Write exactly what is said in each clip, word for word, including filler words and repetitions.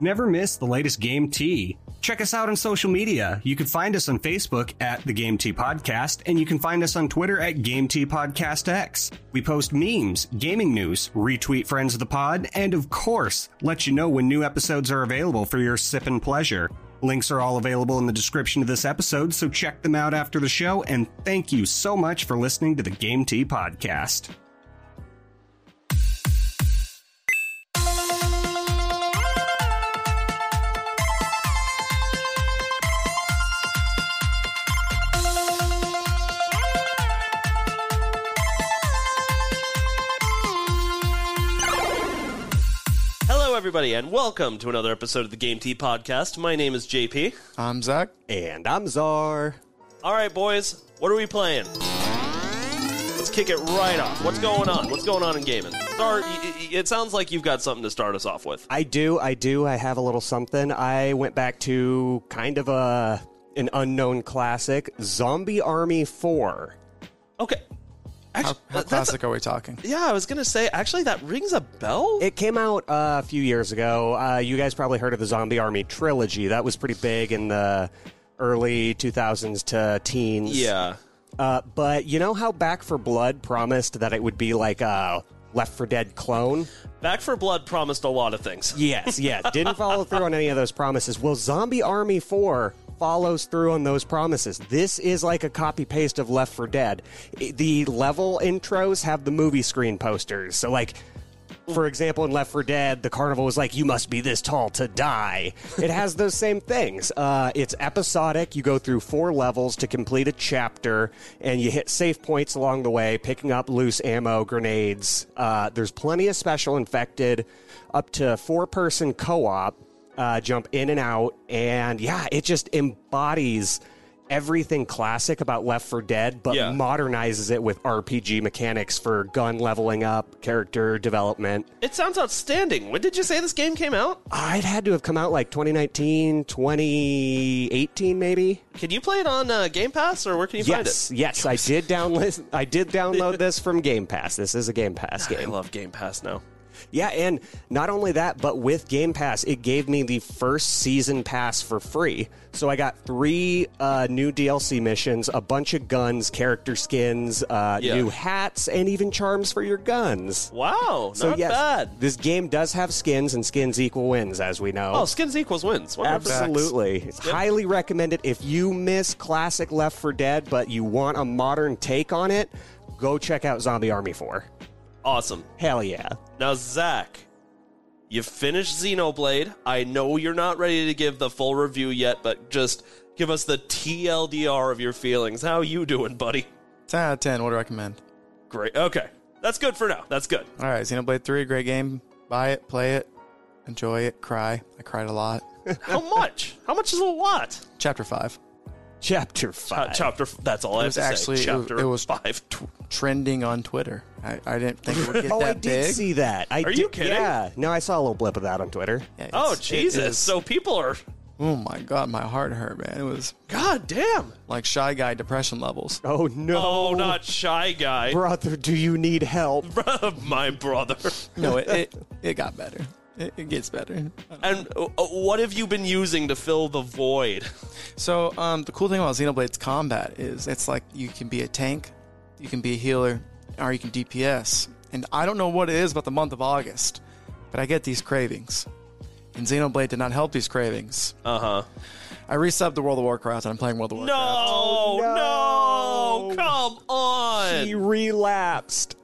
Never miss the latest Game Tea. Check us out on social media. You can find us on Facebook at the Game Tea Podcast, and you can find us on Twitter at Game Tea Podcast X. We post memes, gaming news, retweet friends of the pod, and of course, let you know when new episodes are available for your sip and pleasure. Links are all available in the description of this episode, so check them out after the show, and thank you so much for listening to the Game Tea Podcast. Everybody, and welcome to another episode of the Game Tea Podcast. My name is J P. I'm Zach. And I'm Czar. All right, boys, what are we playing? Let's kick it right off. What's going on? What's going on in gaming? Czar, it sounds like you've got something to start us off with. I do, I do. I have a little something. I went back to kind of a an unknown classic, Zombie Army four. Okay. Actually, how how classic a, are we talking? Yeah, I was going to say, actually, that rings a bell. It came out uh, a few years ago. Uh, you guys probably heard of the Zombie Army trilogy. That was pretty big in the early two thousands to teens. Yeah. Uh, but you know how Back for Blood promised that it would be like a Left four Dead clone? Back for Blood promised a lot of things. Yes, yeah. Didn't follow through on any of those promises. Well, Zombie Army four follows through on those promises. This is like a copy-paste of Left four Dead. The level intros have the movie screen posters. So, like, for example, in Left four Dead, the carnival was like, you must be this tall to die. It has those same things. Uh, it's episodic. You go through four levels to complete a chapter, and you hit save points along the way, picking up loose ammo, grenades. Uh, there's plenty of special infected, up to four-person co-op. Uh, jump in and out, and yeah, it just embodies everything classic about Left four Dead, but yeah. modernizes it with R P G mechanics for gun leveling up, character development. It sounds outstanding. When did you say this game came out? Uh, it had to have come out like twenty nineteen, twenty eighteen, maybe. Can you play it on uh, Game Pass, or where can you yes, find it? Yes, I did download. I did download this from Game Pass. This is a Game Pass game. I love Game Pass now. Yeah, and not only that, but with Game Pass, it gave me the first season pass for free. So I got three uh, new D L C missions, a bunch of guns, character skins, uh, yeah. new hats, and even charms for your guns. Wow, so not yes, bad. This game does have skins, and skins equal wins, as we know. Oh, skins equals wins. one hundred percent. Absolutely. It's yep. highly recommended. If you miss classic Left four Dead, but you want a modern take on it, go check out Zombie Army four. Awesome. Hell yeah. Now, Zach, you finished Xenoblade. I know you're not ready to give the full review yet, but just give us the T L D R of your feelings. How you doing, buddy? ten out of ten, would recommend. Great. Okay. That's good for now. That's good. All right, Xenoblade three, great game. Buy it, play it, enjoy it, cry. I cried a lot. How much? How much is a lot? Chapter five. Chapter five. Ch- chapter. That's all I It have was to actually, say. it was, Chapter it was five. T- trending on Twitter. I, I didn't think it would get oh, that I did big. see that. I Are did, you kidding? Yeah. No, I saw a little blip of that on Twitter. Yeah, Oh, it's- it Jesus. is- So people are... oh my God, my heart hurt, man. It was God damn. like Shy Guy depression levels. Oh, no. Oh, not Shy Guy. Brother, do you need help? My brother. No, it, it, it got better. It, it gets better. And uh, what have you been using to fill the void? So, um, the cool thing about Xenoblade's combat is it's like you can be a tank, you can be a healer, or you can D P S. And I don't know what it is about the month of August, but I get these cravings. And Xenoblade did not help these cravings. Uh-huh. I resubbed to World of Warcraft, and I'm playing World of Warcraft. No, Oh, no, no. come on. He relapsed.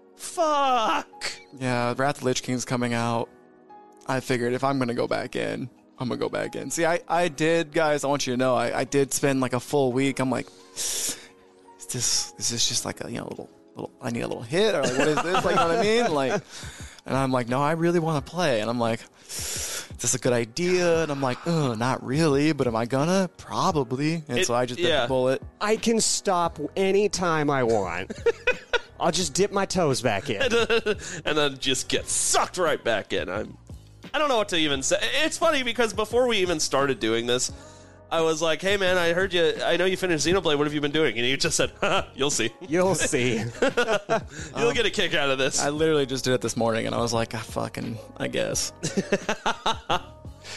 Fuck. Yeah, Wrath of the Lich King's coming out. I figured if I'm going to go back in, I'm going to go back in. See, I, I did, guys, I want you to know, I, I did spend like a full week. I'm like, is this, is this just like a, you know, little, little, I need a little hit? Or like, what is this? Like, you know what I mean? Like, and I'm like, no, I really want to play. And I'm like, is this a good idea? And I'm like, oh, not really, but am I gonna? Probably. And It- so I just bit yeah. the bullet. I can stop anytime I want. I'll just dip my toes back in. And then just get sucked right back in. I'm, I don't know what to even say. It's funny because before we even started doing this, I was like, hey man, I heard you, I know you finished Xenoblade, what have you been doing? And you just said, Haha, you'll see. You'll see. You'll get a kick out of this. I literally just did it this morning, and I was like, I fucking, I guess.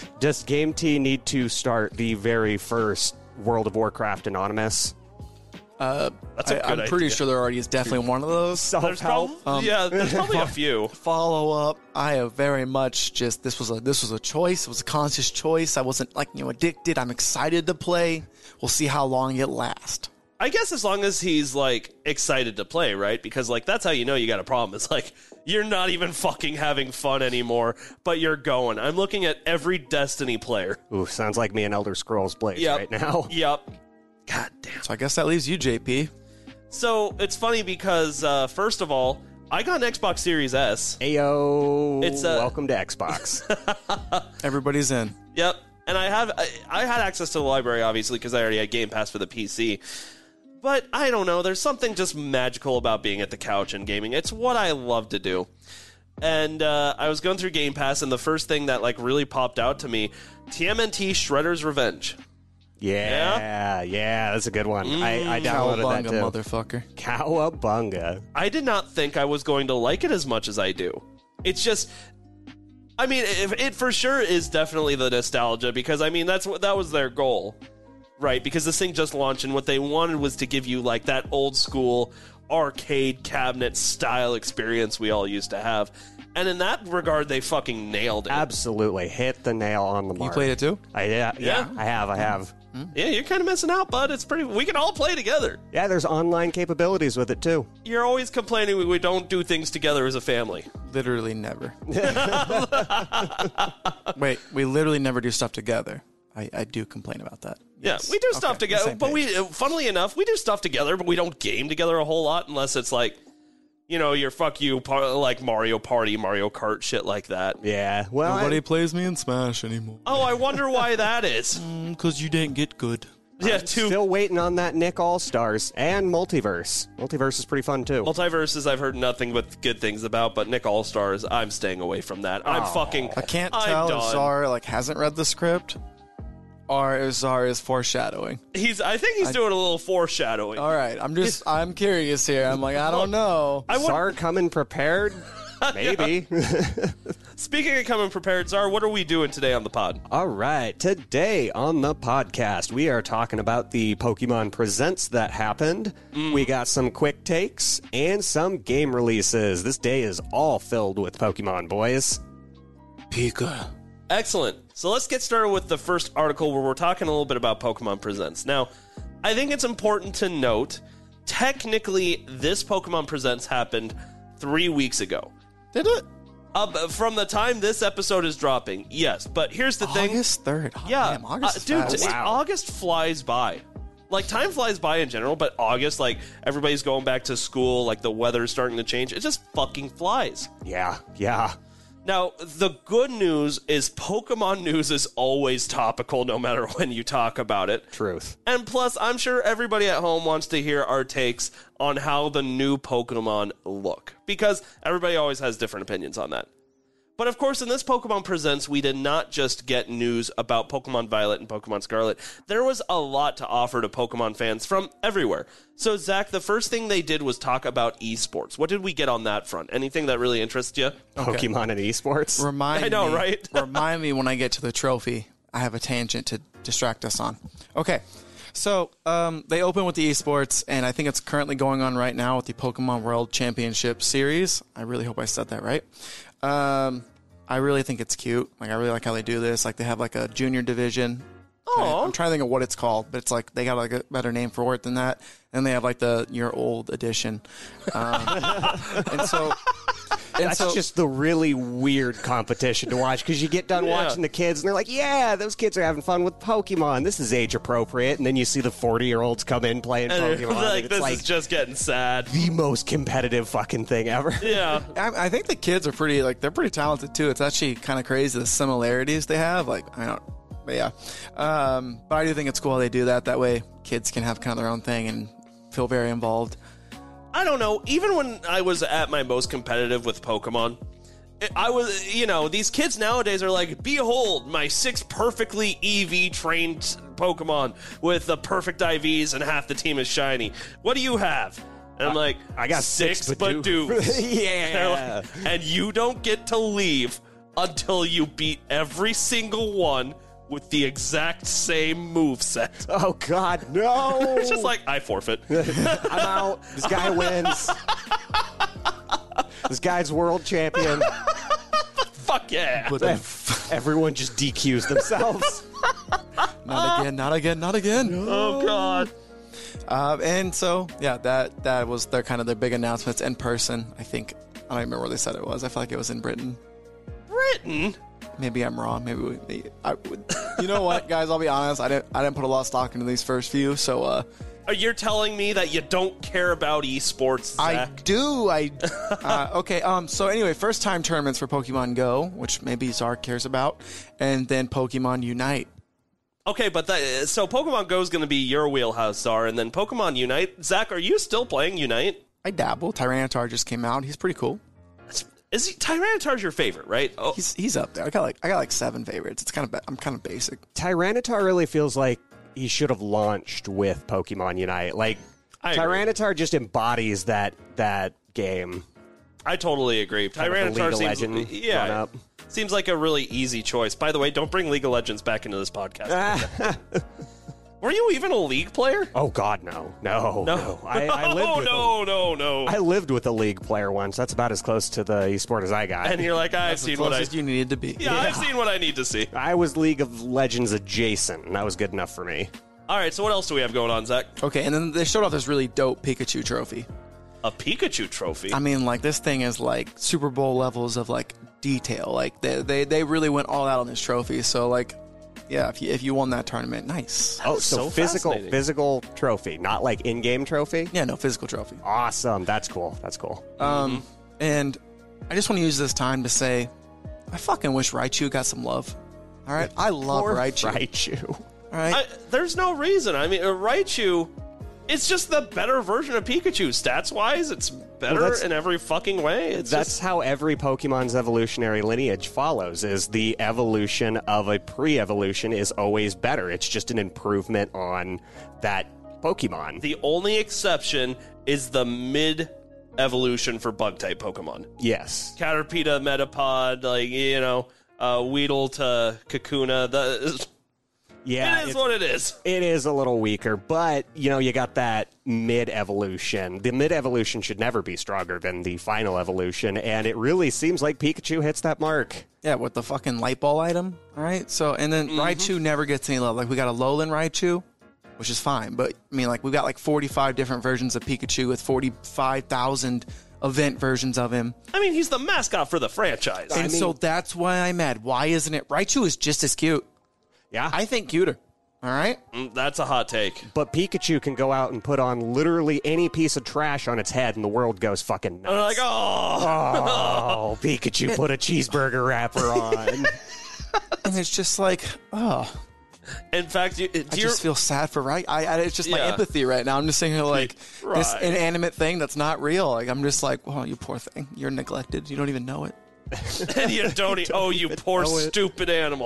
Does Game T need to start the very first World of Warcraft Anonymous? Uh, That's a I, good I'm pretty idea. sure there already is definitely one of those. There's probably, Um, yeah, there's probably a few. Follow up. I have very much just this was a this was a choice. It was a conscious choice. I wasn't like you know addicted. I'm excited to play. We'll see how long it lasts. I guess as long as he's, like, excited to play, right? Because, like, that's how you know you got a problem. It's like, you're not even fucking having fun anymore, but you're going. I'm looking at every Destiny player. Ooh, sounds like me and Elder Scrolls Blades Yep. right now. Yep. God damn. So I guess that leaves you, J P. So, it's funny because, uh, first of all, I got an Xbox Series S. Ayo, It's, uh, welcome to Xbox. Everybody's in. Yep. And I have I, I had access to the library, obviously, because I already had Game Pass for the P C. But I don't know. There's something just magical about being at the couch and gaming. It's what I love to do. And uh, I was going through Game Pass, and the first thing that like really popped out to me, T M N T Shredder's Revenge. Yeah, yeah, that's a good one. I, I downloaded Cowabunga, that too. motherfucker. Cowabunga. I did not think I was going to like it as much as I do. It's just, I mean, it, it for sure is definitely the nostalgia because I mean that's what that was their goal, right? Because this thing just launched and what they wanted was to give you like that old school arcade cabinet style experience we all used to have. And in that regard, they fucking nailed it. Absolutely. Hit the nail on the You mark. played it too? I, yeah, yeah, Yeah. I have, I have. Yeah, you're kind of missing out, bud. It's pretty. We can all play together. Yeah, there's online capabilities with it too. You're always complaining we, we don't do things together as a family. Literally never. Wait, we literally never do stuff together. I, I do complain about that. Yeah, Yes. we do stuff Okay, together, same but page. we, funnily enough, we do stuff together, but we don't game together a whole lot unless it's like, you know, your fuck you, par- like Mario Party, Mario Kart, shit like that. Yeah. Well, Nobody I, plays me in Smash anymore. Oh, I wonder why that is. Because you didn't get good. Yeah, too. still waiting on that Nick All-Stars and Multiverse. Multiverse is pretty fun too. Multiverses, I've heard nothing but good things about, but Nick All Stars, I'm staying away from that. I'm fucking. I can't I'm tell if done. Czar like hasn't read the script or if Czar is foreshadowing. He's. I think he's doing a little foreshadowing. All right, I'm just I'm curious here. I'm like I don't know. I would, Czar coming prepared? Maybe. Speaking of coming prepared, Czar, what are we doing today on the pod? All right, today on the podcast, we are talking about the Pokemon Presents that happened. We got some quick takes and some game releases. This day is all filled with Pokemon, boys. Pika. Excellent. So let's get started with the first article where we're talking a little bit about Pokemon Presents. Now, I think it's important to note, technically, this Pokemon Presents happened three weeks ago. Did it? Uh, from the time this episode is dropping, yes. But here's the thing. August third. Oh, Yeah, damn, August uh, is dude, fast. it- August flies by. Like, time flies by in general, but August, like, everybody's going back to school, like, the weather's starting to change. It just fucking flies. Yeah, yeah. Now, the good news is Pokemon news is always topical no matter when you talk about it. Truth. And plus, I'm sure everybody at home wants to hear our takes on how the new Pokemon look, because everybody always has different opinions on that. But of course, in this Pokemon Presents, we did not just get news about Pokemon Violet and Pokemon Scarlet. There was a lot to offer to Pokemon fans from everywhere. So, Zach, the first thing they did was talk about esports. What did we get on that front? Anything that really interests you? Pokemon and esports. Remind I know, me, right? remind me when I get to the trophy. I have a tangent to distract us on. Okay. So um, they open with the esports, and I think it's currently going on right now with the Pokemon World Championship Series. I really hope I said that right. Um, I really think it's cute. Like I really like how they do this. Like they have like a junior division. Aw. I'm trying to think of what it's called, but it's like they got like a better name for it than that. And they have like the your old edition. Um, and so, and That's so, just the really weird competition to watch because you get done Yeah. watching the kids and they're like, yeah, those kids are having fun with Pokemon. This is age appropriate. And then you see the forty-year-olds come in playing And Pokemon. like, and it's this like is just getting sad. the most competitive fucking thing ever. Yeah. I, I think the kids are pretty like they're pretty talented too. It's actually kind of crazy the similarities they have. Like I don't, but yeah. Um, but I do think it's cool how they do that. That way, kids can have kind of their own thing and feel very involved. I don't know. Even when I was at my most competitive with Pokemon, it- I was, you know, these kids nowadays are like, behold, my six perfectly E V trained Pokemon with the perfect I Vs and half the team is shiny. What do you have? And I'm like, I got six, six Badoo." Badoos. Yeah. They're like, and you don't get to leave until you beat every single one with the exact same moveset. Oh, God, no. It's just like, I forfeit. I'm out. This guy wins. This guy's world champion. Fuck yeah. But then, Everyone just D Qs themselves. not again, not again, not again. Oh, God. Uh, and so, yeah, that that was their kind of their big announcements in person. I think, I don't remember where they said it was. I feel like it was in Britain. Britain? Maybe I'm wrong. Maybe we, maybe, I would. You know what, guys? I'll be honest. I didn't. I didn't put a lot of stock into these first few. So, uh, You're telling me that you don't care about esports, I Zach? do. I uh, okay. Um. So anyway, first time tournaments for Pokemon Go, which maybe Zark cares about, and then Pokemon Unite. Okay, but that, so Pokemon Go is going to be your wheelhouse, Czar, and then Pokemon Unite. Zach, are you still playing Unite? I dabble. Tyranitar just came out. He's pretty cool. Is he, Tyranitar's your favorite, right? Oh, He's he's up there. I got like I got like seven favorites. It's kind of ba- I'm kind of basic. Tyranitar really feels like he should have launched with Pokemon Unite. Like, I agree. Tyranitar just embodies that that game. I totally agree. Kind of a League Tyranitar of seems, Legend yeah, run-up. seems like a really easy choice. By the way, don't bring League of Legends back into this podcast. Were you even a League player? Oh God, no, no, No. no. I, I lived oh, with no, a, no, no. I lived with a League player once. That's about as close to the esport as I got. and you're like, I've That's the seen what I. closest you needed to be. Yeah, I've seen what I need to see. I was League of Legends adjacent, and that was good enough for me. All right, so what else do we have going on, Zach? Okay, and then they showed off this really dope Pikachu trophy. A Pikachu trophy. I mean, like this thing is like Super Bowl levels of like detail. Like they they, they really went all out on this trophy. So like, yeah, if you if you won that tournament, nice. Oh, is so, so physical fascinating. physical trophy, not like in-game trophy? Yeah, no physical trophy. Awesome. That's cool. That's cool. Um, and I just want to use this time to say, I fucking wish Raichu got some love. All right, I love Poor Raichu. Raichu. All right, I, there's no reason. I mean, uh, Raichu, it's just the better version of Pikachu. Stats-wise, it's better Well, that's- in every fucking way. It's That's just, how every Pokemon's evolutionary lineage follows, is the evolution of a pre-evolution is always better. It's just an improvement on that Pokemon. the only exception is the mid-evolution for Bug-type Pokemon. Yes. Caterpie, Metapod, like, you know, uh, Weedle to Kakuna. The, Yeah. it is it's- what it is. It is a little weaker, but, you know, you got that mid-evolution. The mid-evolution should never be stronger than the final evolution, and it really seems like Pikachu hits that mark. yeah, with the fucking light ball item. All right, so and then Raichu never gets any love. Like we got a Alolan Raichu, which is fine, but I mean, like we've got like forty-five different versions of Pikachu with forty-five thousand event versions of him. I mean, he's the mascot for the franchise. And mean- so that's why I'm mad. Why isn't it? Raichu is just as cute. Yeah. I think cuter. All right. Mm, That's a hot take. But Pikachu can go out and put on literally any piece of trash on its head, and the world goes fucking nuts. I'm like, oh. Oh, Pikachu put a cheeseburger wrapper on. And it's just like, oh, In fact, you, do I you just feel sad for right. I, I it's just my Yeah. empathy right now. I'm just sitting here like this Right. inanimate thing that's not real. Like I'm just like, oh, you poor thing. You're neglected. You don't even know it. and you don't, e- oh, you poor know it. stupid animal.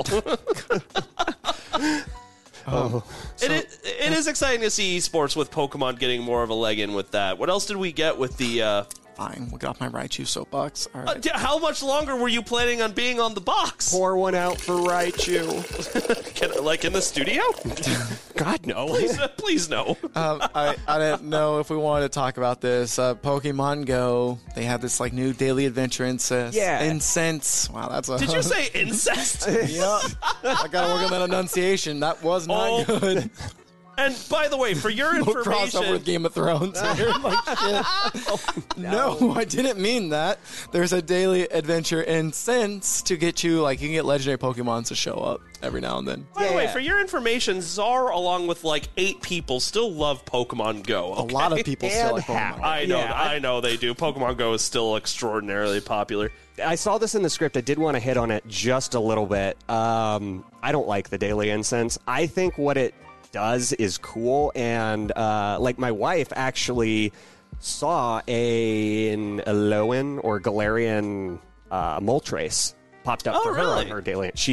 Oh. it, is, it is exciting to see esports with Pokemon getting more of a leg in with that. What else did we get with the... Uh, Fine, we'll get off my Raichu soapbox. All uh, right. d- how much longer were you planning on being on the box? Pour one out for Raichu. Can, like in the studio? God, no. please, uh, please no. um, I, I didn't know if we wanted to talk about this. Uh, Pokemon Go, they have this like new daily adventure incense. Yeah. Incense. Wow, that's a. Did you say incest? Yeah. I gotta work on that enunciation. That was not Oh, good. And by the way, for your No crossover information, with Game of Thrones. here. Like, shit. No, I didn't mean that. There's a daily adventure incense to get you, like, you can get legendary Pokemon to show up every now and then. by the way, Yeah. for your information, Czar, along with like eight people, still love Pokemon Go. A okay? lot of people still And like how? Pokemon. I know, Yeah, I, know they do. Pokemon Go is still extraordinarily popular. I saw this in the script. I did want to hit on it just a little bit. Um, I don't like the daily incense. I think what it does is cool, and uh, like my wife actually saw a, an Alolan or Galarian uh, Moltres popped up Oh, for her really? on her daily. She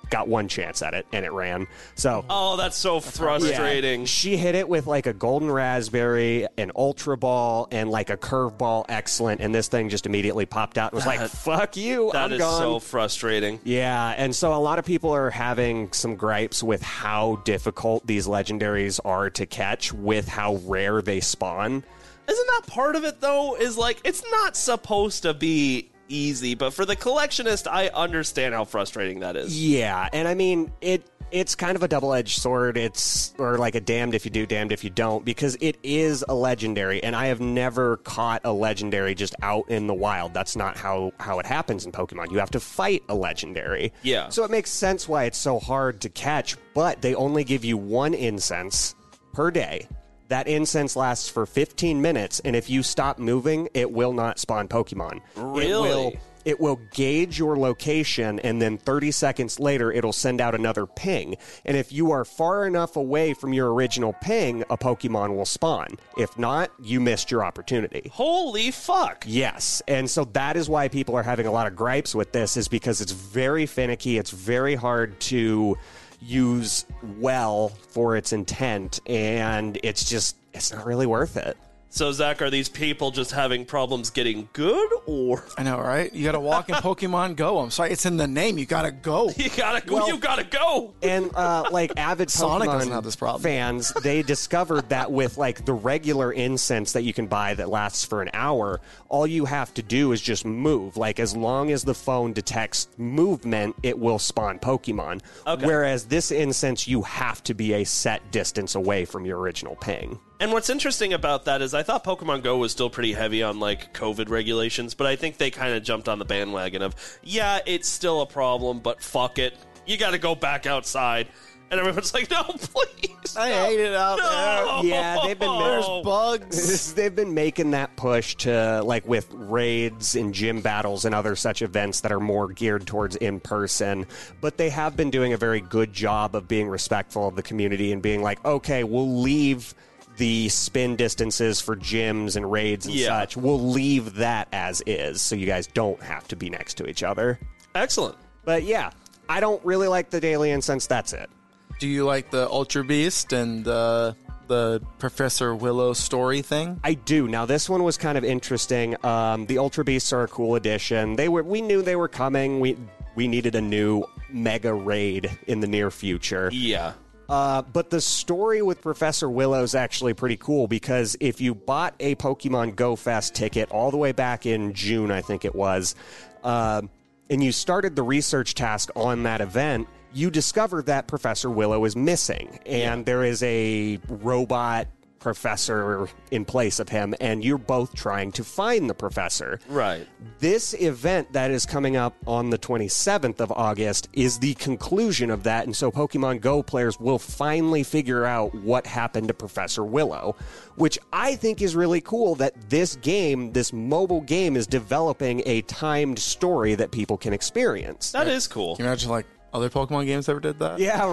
got one chance at it, and it ran. So, Oh, that's so frustrating. yeah, she hit it with like a golden raspberry, an ultra ball, and like a curveball, excellent. And this thing just immediately popped out and was like, "Fuck you, That I'm is gone." so frustrating. Yeah, and so a lot of people are having some gripes with how difficult these legendaries are to catch, with how rare they spawn. Isn't that part of it, though? Is like, it's not supposed to be easy, but for the collectionist, I understand how frustrating that is. Yeah, and I mean, it it's kind of a double-edged sword. It's, or like a damned if you do, damned if you don't, because it is a legendary, and I have never caught a legendary just out in the wild. That's not how, how it happens in Pokemon. You have to fight a legendary. Yeah. So it makes sense why it's so hard to catch, but they only give you one incense per day. That incense lasts for fifteen minutes, and if you stop moving, it will not spawn Pokemon. Really? It will, it will gauge your location, and then thirty seconds later, it'll send out another ping. And if you are far enough away from your original ping, a Pokemon will spawn. If not, you missed your opportunity. Holy fuck. Yes, and so that is why people are having a lot of gripes with this, is because it's very finicky, it's very hard to use well for its intent, and it's just, it's not really worth it. So, Zach, are these people just having problems getting good, or I know, right? You got to walk in Pokemon Go. I'm sorry, it's in the name. You got to go. you gotta go? Well- you gotta go. And uh, like avid Sonic Pokemon doesn't have this problem. fans, they discovered that with like the regular incense that you can buy that lasts for an hour, all you have to do is just move. Like, as long as the phone detects movement, it will spawn Pokemon. Okay. Whereas this incense, you have to be a set distance away from your original ping. And what's interesting about that is I thought Pokemon Go was still pretty heavy on, like, COVID regulations, but I think they kind of jumped on the bandwagon of, yeah, it's still a problem, but fuck it. You got to go back outside. And everyone's like, no, please. I no, hate it out no. Yeah, they've been- There's bugs. They've been making that push to, like, with raids and gym battles and other such events that are more geared towards in-person. But they have been doing a very good job of being respectful of the community and being like, okay, we'll leave the spin distances for gyms and raids and Yeah. such. We'll leave that as is, so you guys don't have to be next to each other. Excellent. But yeah, I don't really like the daily incense. That's it. Do you like the Ultra Beast and uh, the Professor Willow story thing? I do. Now, this one was kind of interesting. Um, the Ultra Beasts are a cool addition. They were. We knew they were coming. We we needed a new mega raid in the near future. Yeah. Uh, but the story with Professor Willow is actually pretty cool, because if you bought a Pokemon Go Fest ticket all the way back in June, I think it was, uh, and you started the research task on that event, you discover that Professor Willow is missing, and there is a robot professor in place of him, and you're both trying to find the professor. Right. This event that is coming up on the twenty-seventh of August is the conclusion of that, and so Pokemon Go players will finally figure out what happened to Professor Willow, which I think is really cool that this game, this mobile game, is developing a timed story that people can experience. That is cool. Can you imagine, like, other Pokemon games ever did that? Yeah,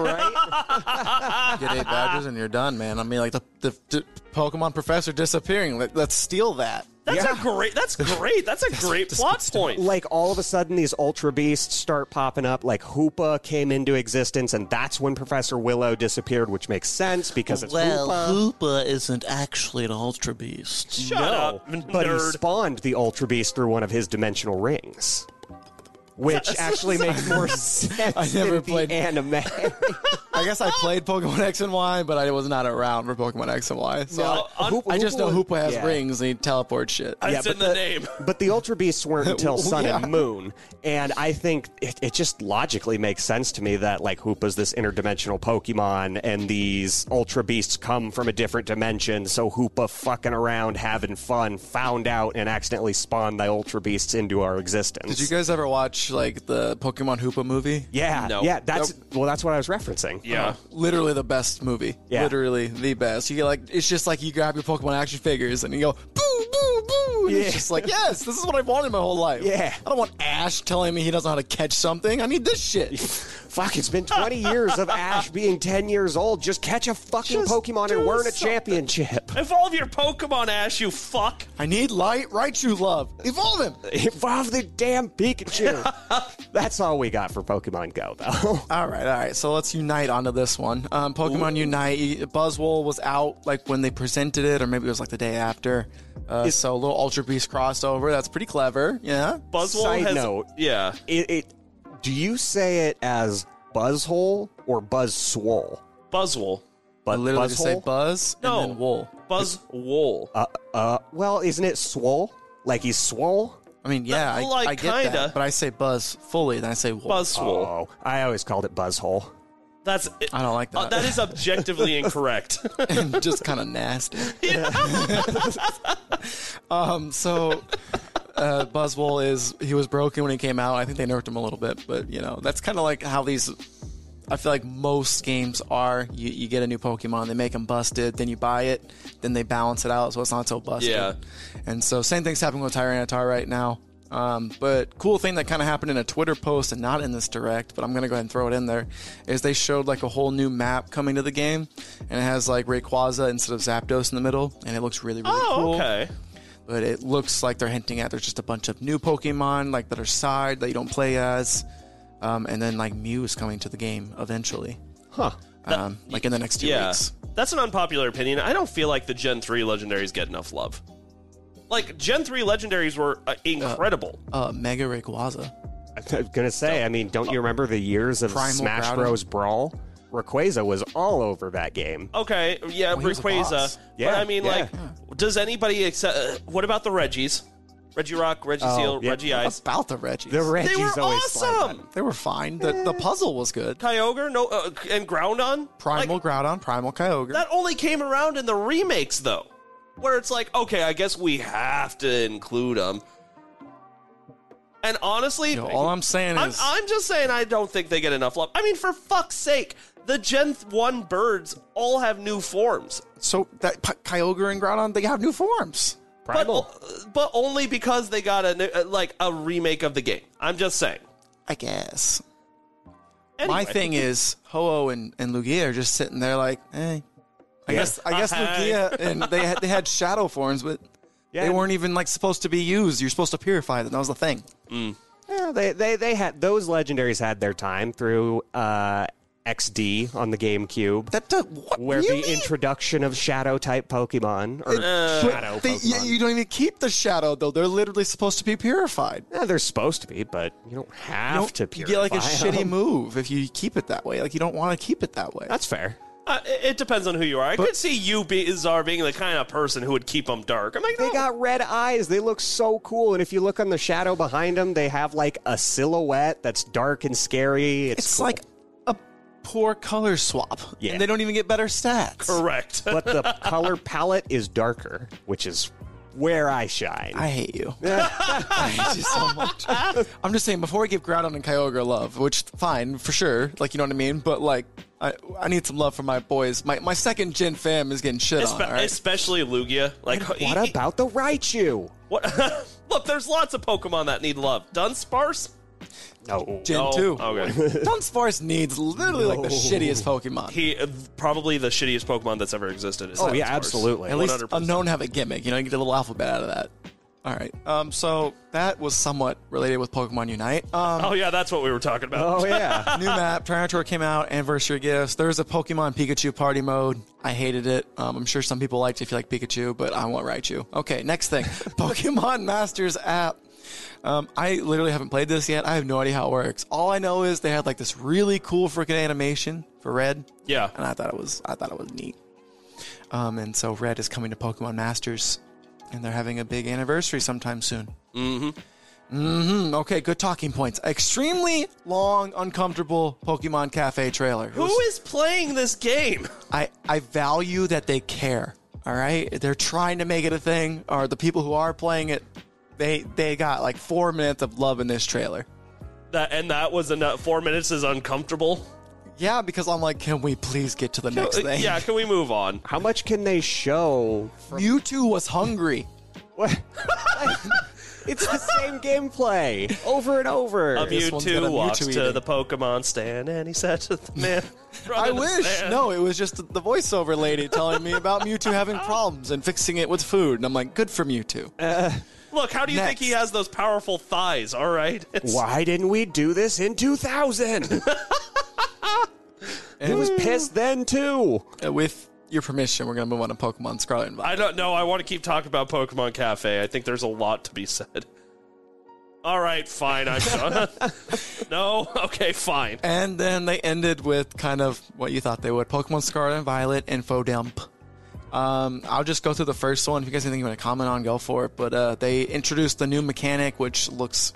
right? Get eight badges and you're done, man. I mean, like, the, the, the Pokemon Professor disappearing. Let, let's steal that. That's Yeah. a great. That's great. That's a great plot point. Like, all of a sudden, these Ultra Beasts start popping up. Like, Hoopa came into existence, and that's when Professor Willow disappeared, which makes sense because it's Hoopa. Hoopa isn't actually an Ultra Beast. Shut No, up, but he nerd. spawned the Ultra Beast through one of his dimensional rings, which actually makes more sense I never in played- the anime. I guess I played Pokemon X and Y, but I was not around for Pokemon X and Y. So No, I, Hoop- I just know Hoopa- Hoopa has yeah. rings and he teleports shit. It's Yeah, in but the, the- name. But the Ultra Beasts weren't until Sun Yeah. and Moon, and I think it, it just logically makes sense to me that, like, Hoopa's this interdimensional Pokemon, and these Ultra Beasts come from a different dimension, so Hoopa fucking around, having fun, found out, and accidentally spawned the Ultra Beasts into our existence. Did you guys ever watch, like, the Pokemon Hoopa movie? Yeah, No. yeah, that's, well, that's what I was referencing. Yeah. Literally the best movie. Yeah. Literally the best. You get, like, it's just like you grab your Pokemon action figures and you go boo boo boo And Yeah. it's just like, yes, this is what I've wanted my whole life. Yeah. I don't want Ash telling me he doesn't know how to catch something. I need this shit. Fuck, it's been twenty years of Ash being ten years old. Just catch a fucking Just Pokemon do and win a something. championship. Evolve your Pokemon, Ash, you fuck. I need light, Raichu love. Evolve him. Evolve the damn Pikachu. That's all we got for Pokemon Go, though. All right, all right. So let's unite onto this one. Um, Pokemon Unite. Buzzwole was out like when they presented it, or maybe it was like the day after. Uh, so a little Ultra Beast crossover. That's pretty clever. Yeah. Buzzwole Side has note. yeah. It, it. Do you say it as Buzzhole or Buzzswole? Buzzwole. I But literally just say Buzzhole? Buzz No. and then Wool. Buzzwole. Uh, uh, well, isn't it swole? Like he's swole? I mean, yeah, I, Like, I get kinda. that, but I say Buzz fully, then I say Wool. Buzzwole. Oh, I always called it Buzzhole. That's I don't like that. Uh, that is objectively incorrect. and just kind of nasty. um, so uh, Buzzwole is he was broken when he came out. I think they nerfed him a little bit, but you know that's kind of like how these. I feel like most games are. You, you get a new Pokemon, they make them busted, then you buy it, then they balance it out so it's not so busted. Yeah. And so same thing's happening with Tyranitar right now. Um, but cool thing that kind of happened in a Twitter post and not in this direct, but I'm gonna go ahead and throw it in there, is they showed like a whole new map coming to the game, and it has like Rayquaza instead of Zapdos in the middle, and it looks really really Oh, cool. okay. But it looks like they're hinting at there's just a bunch of new Pokemon like that are side that you don't play as, um, and then like Mew is coming to the game eventually, Huh. um, like in the next two Yeah. weeks. That's an unpopular opinion. I don't feel like the Gen three legendaries get enough love. Like, Gen three legendaries were uh, incredible. Uh, Mega Rayquaza. I was gonna say, I mean, don't you remember the years of Primal Smash Groudon? Bros. Brawl? Rayquaza was all over that game. Okay, yeah, Well, he was a Rayquaza. boss. But Yeah, I mean, yeah. like, does anybody accept. Uh, what about the Reggies? Regirock, Registeel, Oh, yeah. Regice. About the Reggies. The Reggie's They were always slide awesome! button. they were fine. The, the puzzle was good. Kyogre, no, uh, and Groudon? Primal Like, Groudon, Primal Kyogre. that only came around in the remakes, though. Where it's like, okay, I guess we have to include them. And honestly, You know, all I'm saying I'm, is I'm just saying I don't think they get enough love. I mean, for fuck's sake, the Gen one birds all have new forms. so that P- Kyogre and Groudon, they have new forms. Primal. But, but only because they got a new, uh, like a remake of the game. I'm just saying. I guess. Anyway. My thing is, Ho-Oh and, and Lugia are just sitting there like, eh. I Yeah. guess I guess Hi. Lugia and they had they had shadow forms, but Yeah. they weren't even like supposed to be used. You're supposed to purify them. That was the thing. Yeah, they, they they had those legendaries had their time through uh, X D on the GameCube, That does, what where really? the introduction of Shadow type Pokemon or Shadow They, Pokemon. you, you don't even keep the shadow though. They're literally supposed to be purified. Yeah, they're supposed to be, but you don't have You, don't- to. you get like a purify shitty them. move if you keep it that way. Like you don't want to keep it that way. That's fair. Uh, it it depends on who you are. I could see you, be, Czar, being the kind of person who would keep them dark. I'm like, They no. got red eyes. They look so cool. And if you look on the shadow behind them, they have like a silhouette that's dark and scary. It's, It's cool. like a poor color swap. Yeah. And they don't even get better stats. correct. but the color palette is darker, which is where I shine. I hate you. I hate you so much. I'm just saying, before we give Groudon and Kyogre love, which, fine, for sure, like, you know what I mean? But, like, I I need some love from my boys. My my second gen fam is getting shit Espe- on, all right? Especially Lugia. Like, what he- he- about the Raichu? What? Look, there's lots of Pokemon that need love. Dunsparce? No. Gen No. two. Okay. Dunsparce needs literally, like, the shittiest Pokemon. He uh, probably the shittiest Pokemon that's ever existed. Is Oh, yeah, Dunsparce. absolutely. At least one hundred percent. unknown have a gimmick. You know, you get a little alphabet out of that. All right. Um. So that was somewhat related with Pokemon Unite. Um. Oh yeah, that's what we were talking about. Oh, yeah. New map, Tyranitar came out, anniversary gifts. There's a Pokemon Pikachu party mode. I hated it. Um, I'm sure some people liked it if you like Pikachu, but I want Raichu. Okay, next thing. Pokemon Masters app. Um, I literally haven't played this yet. I have no idea how it works. All I know is they had like this really cool freaking animation for Red, Yeah. and I thought it was I thought it was neat. Um, and so Red is coming to Pokemon Masters, and they're having a big anniversary sometime soon. Mm-hmm. Okay, good talking points. Extremely long, uncomfortable Pokemon Cafe trailer. It Who was- is playing this game? I, I value that they care. All right, they're trying to make it a thing. Or the people who are playing it, they they got like four minutes of love in this trailer. That and that was enough. Four minutes is uncomfortable. Yeah, because I'm like, can we please get to the next Uh, thing? Yeah, can we move on? How much can they show? Mewtwo was hungry. What? It's the same gameplay over and over. A This one's got a Mewtwo walks Mewtwo to eating. the Pokemon stand, and he said to the man, I "Run to the wish. stand." No, it was just the voiceover lady telling me about Mewtwo having problems and fixing it with food. And I'm like, good for Mewtwo. Look, how do you think Next. he has those powerful thighs? All right. It's- Why didn't we do this in two thousand? He was pissed then, too. Uh, with your permission, we're going to move on to Pokemon Scarlet and Violet. I don't know. I want to keep talking about Pokemon Cafe. I think there's a lot to be said. All right, fine. I'm done. No? Okay, fine. And then they ended with kind of what you thought they would. Pokemon Scarlet and Violet info dump. Um, I'll just go through the first one. If you guys have anything you want to comment on, go for it. But uh, they introduced the new mechanic, which looks...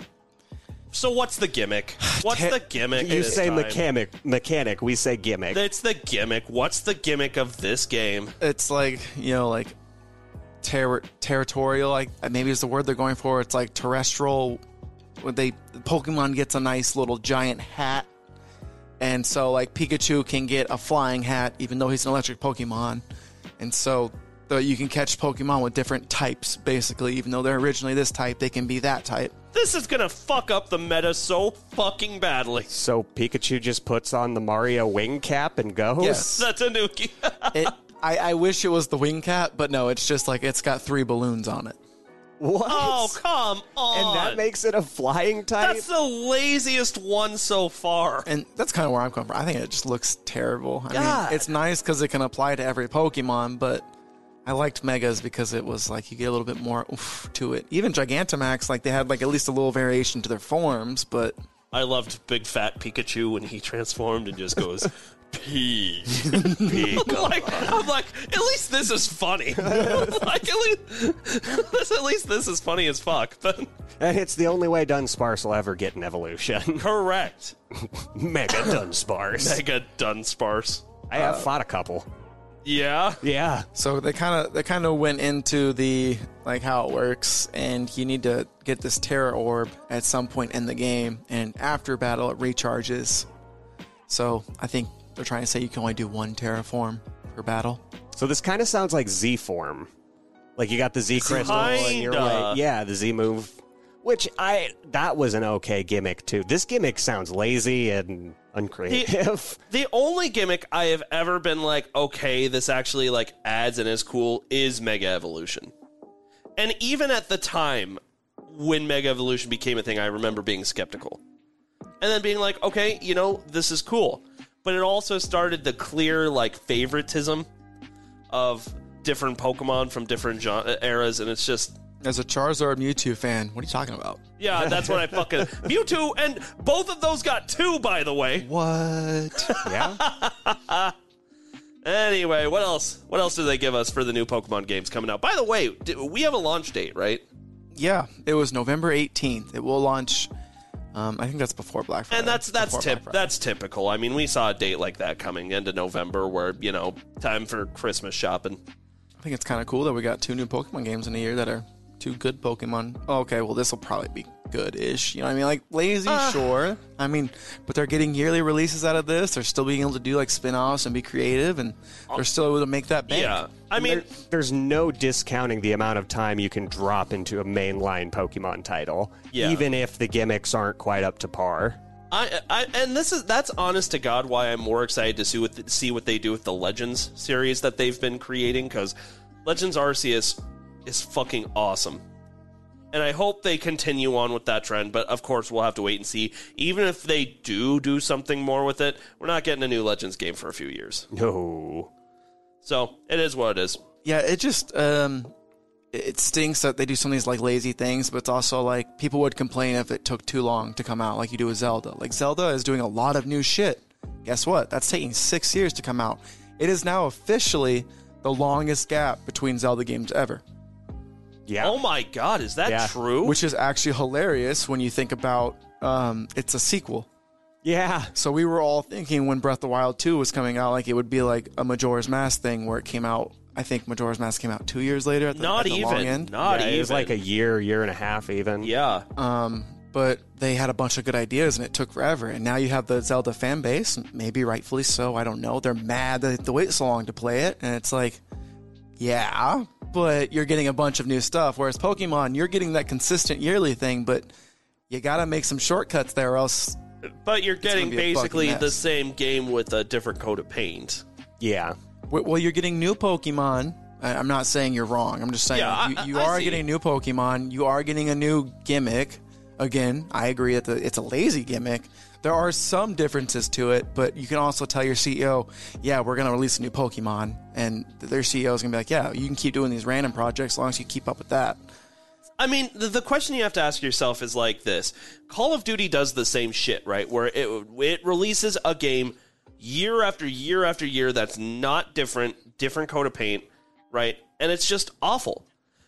So what's the gimmick? What's Te- the gimmick? You this say time? mechanic, mechanic. We say gimmick. It's the gimmick. What's the gimmick of this game? It's like, you know, like ter- territorial, like maybe is the word they're going for. It's like terrestrial. When they Pokemon gets a nice little giant hat, and so like Pikachu can get a flying hat, even though he's an electric Pokemon, and so the, you can catch Pokemon with different types, basically. Even though they're originally this type, they can be that type. This is gonna fuck up the meta so fucking badly. So Pikachu just puts on the Mario wing cap and goes? Yes. That's a new. It, I, I wish it was the wing cap, but no, it's just like it's got three balloons on it. What? Oh, come on. And that makes it a flying type? That's the laziest one so far. And that's kind of where I'm coming from. I think it just looks terrible. I God. mean, it's nice because it can apply to every Pokemon, but I liked Megas because it was like you get a little bit more oof to it. Even Gigantamax, like they had like at least a little variation to their forms, but I loved Big Fat Pikachu when he transformed and just goes, P. Pika. like, I'm like, at least this is funny. like, at least, this, at least this is funny as fuck. But And it's the only way Dunsparce will ever get an evolution. correct. Mega Dunsparce. Mega Dunsparce. I have fought a couple. Yeah. Yeah. so they kind of they kind of went into the like how it works, and you need to get this Terra Orb at some point in the game, and after battle it recharges. So I think they're trying to say you can only do one Terraform per battle. So this kind of sounds like Z form. Like you got the Z crystal and you're Kinda. like, yeah, the Z move. Which I that was an okay gimmick too. This gimmick sounds lazy and uncreative. The only gimmick I have ever been like, okay, this actually like adds and is cool is Mega Evolution. And even at the time when Mega Evolution became a thing, I remember being skeptical. And then being like, okay, you know, this is cool. But it also started the clear like favoritism of different Pokemon from different gen- eras, and it's just As a Charizard Mewtwo fan, what are you talking about? yeah, that's what I fucking Mewtwo, and both of those got two, by the way. What? Yeah. Anyway, what else? What else do they give us for the new Pokemon games coming out? By the way, d- we have a launch date, right? Yeah, it was November eighteenth. It will launch. Um, I think that's before Black Friday. And that's that's Before tip Black Friday. that's typical. I mean, we saw a date like that coming into November, where you know, time for Christmas shopping. I think it's kind of cool that we got two new Pokemon games in a year that are two good Pokemon. Oh, okay, well, this will probably be good-ish. You know what I mean? Like, lazy, Uh. sure. I mean, but they're getting yearly releases out of this. They're still being able to do, like, spin-offs and be creative, and they're still able to make that bank. Yeah, I mean, There- there's no discounting the amount of time you can drop into a mainline Pokemon title, Yeah. even if the gimmicks aren't quite up to par. I, I and this is that's honest to God why I'm more excited to see what see what they do with the Legends series that they've been creating, because Legends Arceus is fucking awesome. And I hope they continue on with that trend, but of course we'll have to wait and see. Even if they do do something more with it, we're not getting a new Legends game for a few years. No. So, it is what it is. Yeah, it just, um, it it stinks that they do some of these, like, lazy things, but it's also, like, people would complain if it took too long to come out, like you do with Zelda. Like, Zelda is doing a lot of new shit. Guess what? That's taking six years to come out. It is now officially the longest gap between Zelda games ever. Yeah. Oh my god, is that Yeah. true? Which is actually hilarious when you think about um, it's a sequel. Yeah. So we were all thinking when Breath of the Wild two was coming out, like it would be like a Majora's Mask thing where it came out. I think Majora's Mask came out two years later at the, not at the even. long end. Not Yeah, even. it was like a year, year and a half even. Yeah. Um, but they had a bunch of good ideas and it took forever. And now you have the Zelda fan base, maybe rightfully so. I don't know. They're mad that they have to wait so long to play it. And it's like, yeah, but you're getting a bunch of new stuff. Whereas Pokemon, you're getting that consistent yearly thing, but you got to make some shortcuts there, or else. But you're getting be a basically fucking the mess. same game with a different coat of paint. Yeah. Well, you're getting new Pokemon. I- I'm not saying you're wrong. I'm just saying Yeah, I- you, you I are see. getting new Pokemon. You are getting a new gimmick. Again, I agree that the, it's a lazy gimmick. There are some differences to it, but you can also tell your C E O, yeah, we're going to release a new Pokemon. And their C E O is going to be like, yeah, you can keep doing these random projects as long as you keep up with that. I mean, the, the question you have to ask yourself is like this. Call of Duty does the same shit, right? Where it it releases a game year after year after year that's not different, different coat of paint, right? And it's just awful.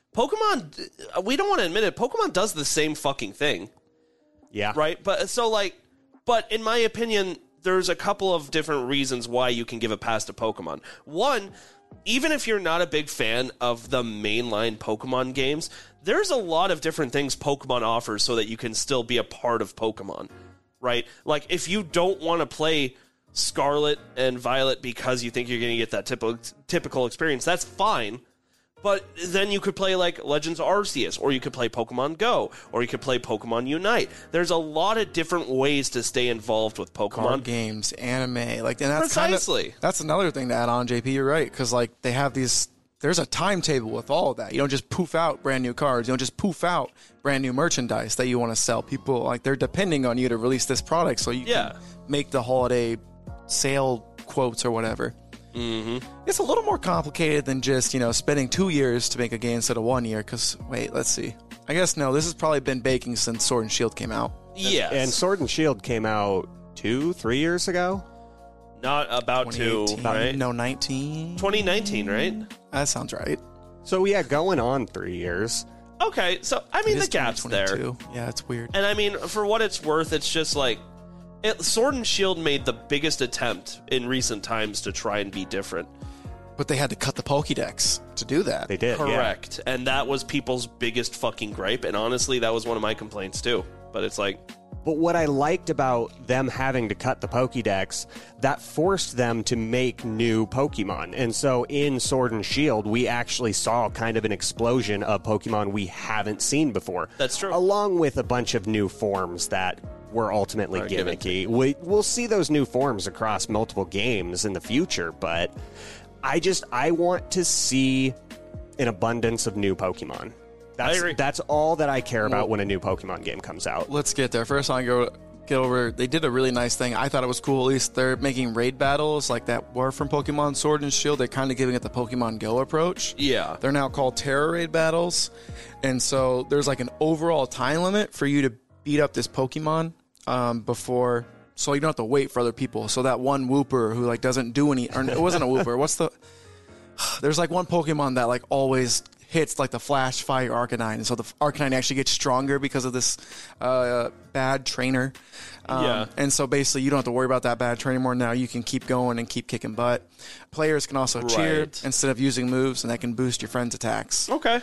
Pokemon, we don't want to admit it, Pokemon does the same fucking thing, Yeah. right? But so like, but in my opinion, there's a couple of different reasons why you can give a pass to Pokemon. One, even if you're not a big fan of the mainline Pokemon games, there's a lot of different things Pokemon offers so that you can still be a part of Pokemon, right? Like, if you don't want to play Scarlet and Violet because you think you're going to get that typical typical experience, that's fine. But then you could play, like, Legends Arceus, or you could play Pokemon Go, or you could play Pokemon Unite. There's a lot of different ways to stay involved with Pokemon. Card games, anime, like, and that's Precisely. Kind of, that's another thing to add on, J P. You're right, because like they have these. There's a timetable with all of that. You don't just poof out brand new cards. You don't just poof out brand new merchandise that you want to sell. People like they're depending on you to release this product, so you Yeah. can make the holiday sale quotes or whatever. Mm-hmm. It's a little more complicated than just, you know, spending two years to make a game instead of one year. Because, wait, let's see. I guess, no, this has probably been baking since Sword and Shield came out. Yes. And Sword and Shield came out two, three years ago. Not about to, twenty eighteen, right? No, nineteen. twenty nineteen, right? That sounds right. So, yeah, going on three years. Okay, so, I mean, It the is gap's there. twenty twenty-two. Yeah, it's weird. And I mean, for what it's worth, it's just like, it, Sword and Shield made the biggest attempt in recent times to try and be different. But they had to cut the Pokédex to do that. They did. Yeah. Correct. And that was people's biggest fucking gripe. And honestly, that was one of my complaints too. But it's like, But what I liked about them having to cut the Pokédex, that forced them to make new Pokemon. And so in Sword and Shield, we actually saw kind of an explosion of Pokemon we haven't seen before. That's true. Along with a bunch of new forms that were ultimately Are gimmicky. We, we'll see those new forms across multiple games in the future, but I just, I want to see an abundance of new Pokemon. That's, I agree. that's all that I care about when a new Pokemon game comes out. Let's get there. First, I go get over. They did a really nice thing. I thought it was cool. At least they're making raid battles like that were from Pokemon Sword and Shield. They're kind of giving it the Pokemon Go approach. yeah. They're now called Terra Raid battles, and so there's like an overall time limit for you to beat up this Pokemon um, before. So you don't have to wait for other people. So that one Wooper who like doesn't do any, or it wasn't a Wooper. What's the? There's like one Pokemon that like always hits like the Flash Fire Arcanine, and so the Arcanine actually gets stronger because of this uh, bad trainer. Um, Yeah. And so basically, you don't have to worry about that bad trainer anymore. Now you can keep going and keep kicking butt. Players can also cheer Right. instead of using moves, and that can boost your friend's attacks. Okay.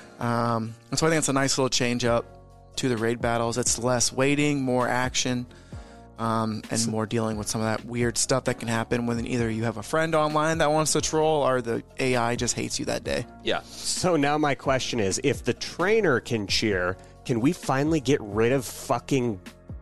Um, and so I think it's a nice little change up to the raid battles. It's less waiting, more action, um, and more dealing with some of that weird stuff that can happen when either you have a friend online that wants to troll or the A I just hates you that day. Yeah. So now my question is, if the trainer can cheer, can we finally get rid of fucking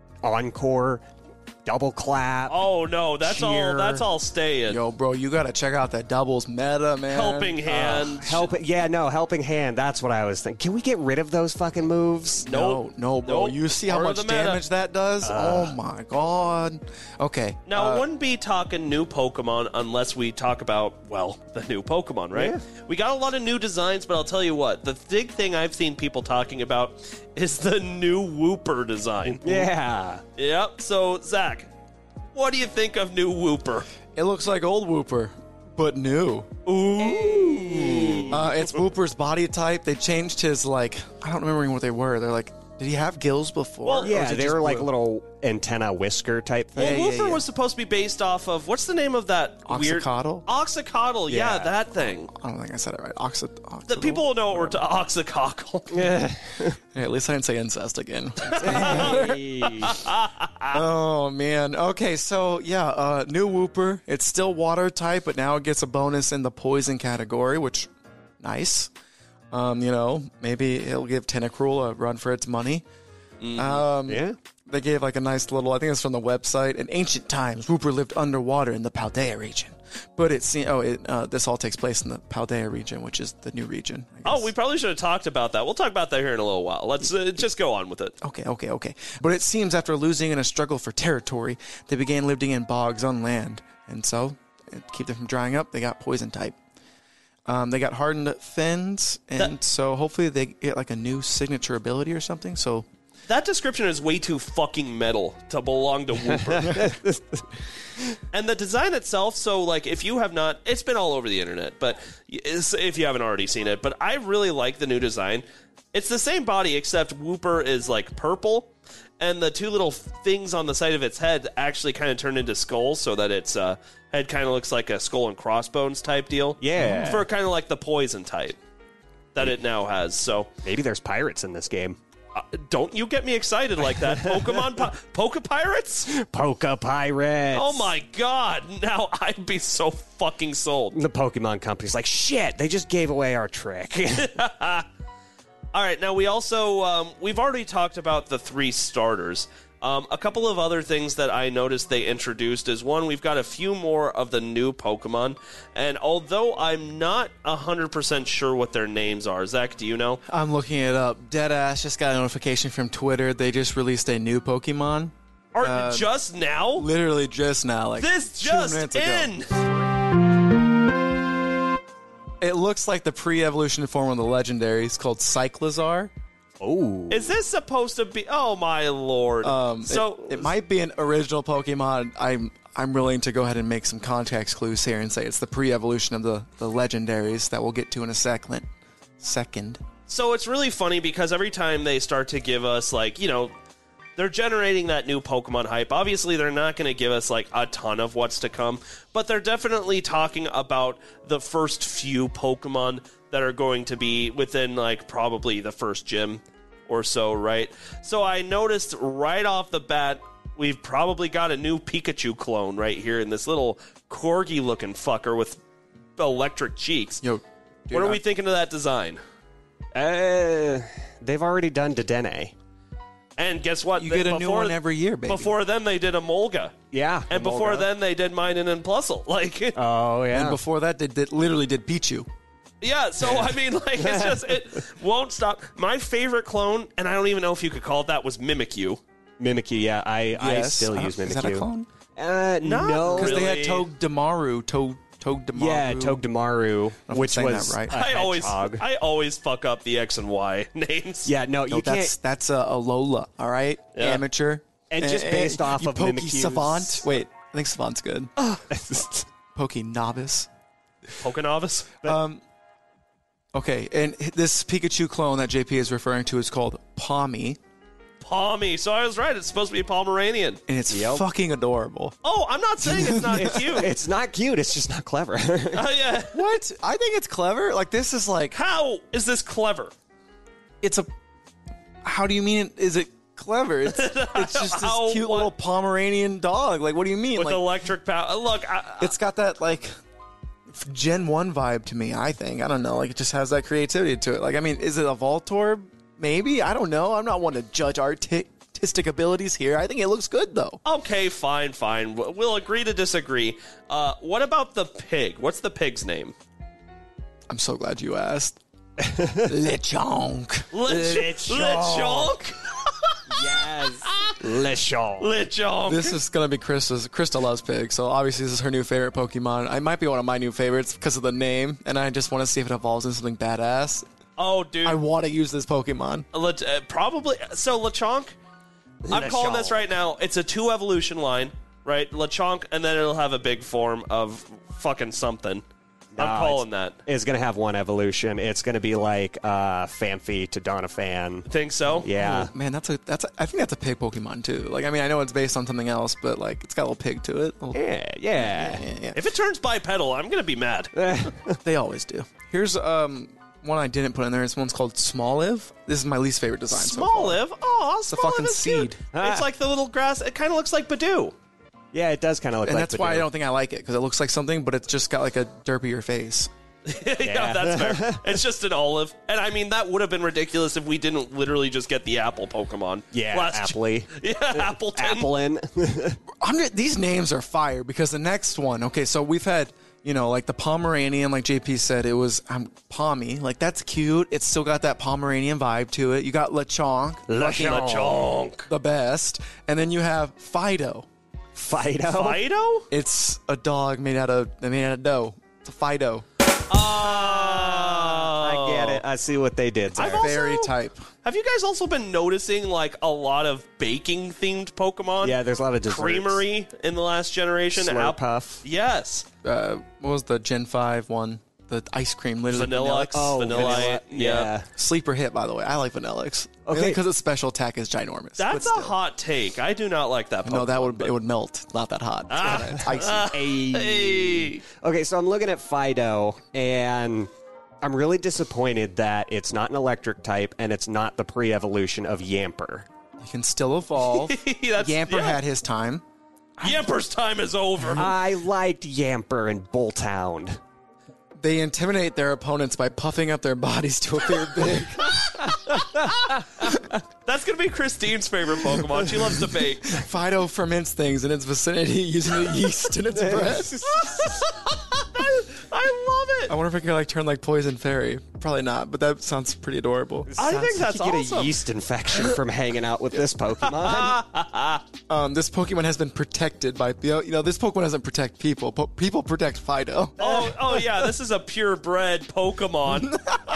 Encore, double clap? Oh no, that's Cheer. all. That's all staying. Yo, bro, you got to check out that doubles meta, man. Helping hand. Help, yeah, no, helping hand. That's what I was thinking. Can we get rid of those fucking moves? No, Nope. no, bro. Nope. You see how Part of much the meta. damage that does? oh my god. Okay. Now, uh, I wouldn't be talking new Pokemon unless we talk about, well, the new Pokemon, right? Yeah. We got a lot of new designs, but I'll tell you what, the big thing I've seen people talking about is the new Wooper design. Yeah. Yep. So, Zach, what do you think of new Wooper? it looks like old Wooper, but new. Ooh. Uh, it's Wooper's body type. They changed his, like, I don't remember what they were. They're like, did he have gills before? Well, Or is Yeah, it they just were like blue? little antenna whisker type Well, thing. Yeah, yeah, Wooper yeah. was supposed to be based off of, what's the name of that weird... Oxycodle? Oxycodle, yeah, Yeah. that thing. I don't think I said it right. Oxy- The oxidal? people will know what we're to Oxycockle. Yeah. Yeah, at least I didn't say incest again. Oh, man. Okay, so, yeah, uh, new Wooper. It's still water type, but now it gets a bonus in the poison category, which, nice. Um, you know, maybe it'll give Tentacruel a run for its money. Mm-hmm. Um, Yeah. They gave like a nice little, I think it's from the website. In ancient times, Wooper lived underwater in the Paldea region. But it seems, oh, it, uh, this all takes place in the Paldea region, which is the new region. I Oh, guess. we probably should have talked about that. We'll talk about that here in a little while. Let's uh, just go on with it. Okay, okay, okay. But it seems after losing in a struggle for territory, they began living in bogs on land. And so, to keep them from drying up, they got poison type. Um, they got hardened fins, and That- so hopefully they get like a new signature ability or something. So That description is way too fucking metal to belong to Wooper. And the design itself, so like if you have not, it's been all over the internet, but if you haven't already seen it, but I really like the new design. It's the same body except Wooper is like purple, and the two little things on the side of its head actually kind of turn into skulls, so that its uh, head kind of looks like a skull and crossbones type deal. Yeah. For kind of like the poison type that it now has. So Maybe there's pirates in this game. uh, don't you get me excited like that. Pokemon pi- Poke Pirates? Poke Pirates. Oh my god. Now I'd be so fucking sold. The Pokemon company's like, shit, they just gave away our trick. All right, now we also, um, we've already talked about the three starters. Um, a couple of other things that I noticed they introduced is, one, we've got a few more of the new Pokemon, and although I'm not one hundred percent sure what their names are, Zach, do you know? I'm looking it up. Deadass just got a notification from Twitter. They just released a new Pokemon. Or Uh, just now? Literally just now, like This two just minutes ago. in! It looks like the pre-evolution form of the legendaries called Cyclizar. Oh. Is this supposed to be? Oh my lord! Um, so it, it might be an original Pokemon. I'm I'm willing to go ahead and make some context clues here and say it's the pre-evolution of the, the legendaries that we'll get to in a second. Second. So it's really funny because every time they start to give us, like, you know, they're generating that new Pokemon hype. Obviously, they're not going to give us, like, a ton of what's to come, but they're definitely talking about the first few Pokemon that are going to be within, like, probably the first gym or so, right? So I noticed right off the bat, we've probably got a new Pikachu clone right here in this little corgi-looking fucker with electric cheeks. Yo, dude, what are I- we thinking of that design? Uh, they've already done Dedenne. And guess what? You They- get a new before- one every year, baby. Before then, they did a Molga. Yeah. And before Emolga. then, they did Minun and Plusle. Like, Oh, yeah. And before that, they did, literally did Pichu. yeah, so, I mean, like, it's just, it won't stop. My favorite clone, and I don't even know if you could call it that, was Mimikyu. Mimikyu, yeah. I, I Yes. still Uh, use Mimikyu. Is that a clone? Uh, Not no. Because they had Really? Togedemaru. Tog Togedemaru. Yeah, Togedemaru, if I'm which saying that was right. a I always, hedgehog. I always fuck up the X and Y names. Yeah, no, No, you that's can't. that's a, a Lola. All right, Yeah. amateur. And just Eh, based eh, off you of Poke Mimikyu's- Savant. Wait, I think Savant's good. Poke Novice. Pokenovus. Um. Okay, and this Pikachu clone that J P is referring to is called Palmy, Palmy. So I was right. It's supposed to be Pomeranian. and it's Yep. fucking adorable. Oh, I'm not saying it's not cute. It's not cute. It's just not clever. Oh, yeah. What? I think it's clever. Like this is like How is this clever? it's a. How do you mean? It, is it clever? It's it's just this How- cute what? little Pomeranian dog. Like what do you mean? With Like electric power. Look, I, it's got that like Gen one vibe to me. I think I don't know. Like it just has that creativity to it. Like I mean, is it a Voltorb? Maybe I don't know. I'm not one to judge arti- artistic abilities here. I think it looks good though. okay, fine, fine. We'll we'll agree to disagree. Uh, what about the pig? What's the pig's name? I'm so glad you asked. Lechonk. Lechonk. Lechonk. yes. Lechonk. Lechonk. This is gonna be Krista's. Krista loves pigs, so obviously this is her new favorite Pokemon. It might be one of my new favorites because of the name, and I just want to see if it evolves into something badass. Oh, dude. I want to use this Pokemon. Lech- uh, probably. So Lechonk. I'm calling this right now. It's a two evolution line, right? Lechonk, and then it'll have a big form of fucking something. I'm No, calling that. It's going to have one evolution. It's going to be like uh, Fanfi to Donaphan. Think so? Yeah. Oh, man, that's a that's. A, I think that's a pig Pokemon too. Like, I mean, I know it's based on something else, but like, it's got a little pig to it. Little- Yeah, yeah. yeah, yeah. If it turns bipedal, I'm gonna be mad. They always do. Here's um one I didn't put in there. This one's called Smalliv. This is my least favorite design. so Small far. live. Oh, a small fucking live is cute. seed. It's like the little grass. It kind of looks like Badoo. Yeah, it does kind of look and like that's why I Badoo. don't think I like it because it looks like something, but it's just got like a derpier face. yeah, that's fair. It's just an olive. And I mean, that would have been ridiculous if we didn't literally just get the apple Pokemon. Yeah, Last Appley. Yeah, Appleton. Applin. I'm just, these names are fire because the next one, okay, so we've had, you know, like the Pomeranian, like J P said, it was um, Pommy. Like, that's cute. It's still got that Pomeranian vibe to it. You got Lechonk. Lechonk. The best. And then you have Fido. Fido. Fido? It's a dog made out of made out of dough. It's a Fido. Oh. I get it. I see what they did there. I've also- Fairy type. Have you guys also been noticing, like, a lot of baking-themed Pokemon? Yeah, there's a lot of desserts. Creamery in the last generation. Slurpuff. Yes. Uh, what was the Gen five one? The ice cream, literally Vanilla. Vanilla. Oh, Vanilla. vanilla. Yeah. Yeah. Sleeper hit, by the way. I like Vanillix. Okay. Okay, because its special attack is ginormous. That's but a still. hot take. I do not like that Pokemon. No, that would but- it would melt. Not that hot. It's, kinda- it's icy. Hey. Okay, so I'm looking at Fido, and I'm really disappointed that it's not an electric type, and it's not the pre-evolution of Yamper. You can still evolve. That's- Yamper yeah. had his time. Yamper's time is over. I liked Yamper and Bulltown. They intimidate their opponents by puffing up their bodies to appear big. That's going to be Christine's favorite Pokemon. She loves to bake. Fido ferments things in its vicinity using the yeast in its breath. I love it. I wonder if it could like turn like Poison Fairy. Probably not, but that sounds pretty adorable. I think that's you get awesome. a yeast infection from hanging out with this Pokemon. Um, this Pokemon has been protected by you know, you know this Pokemon doesn't protect people. Po- people protect Fido. Oh, oh yeah, this is a purebred Pokemon.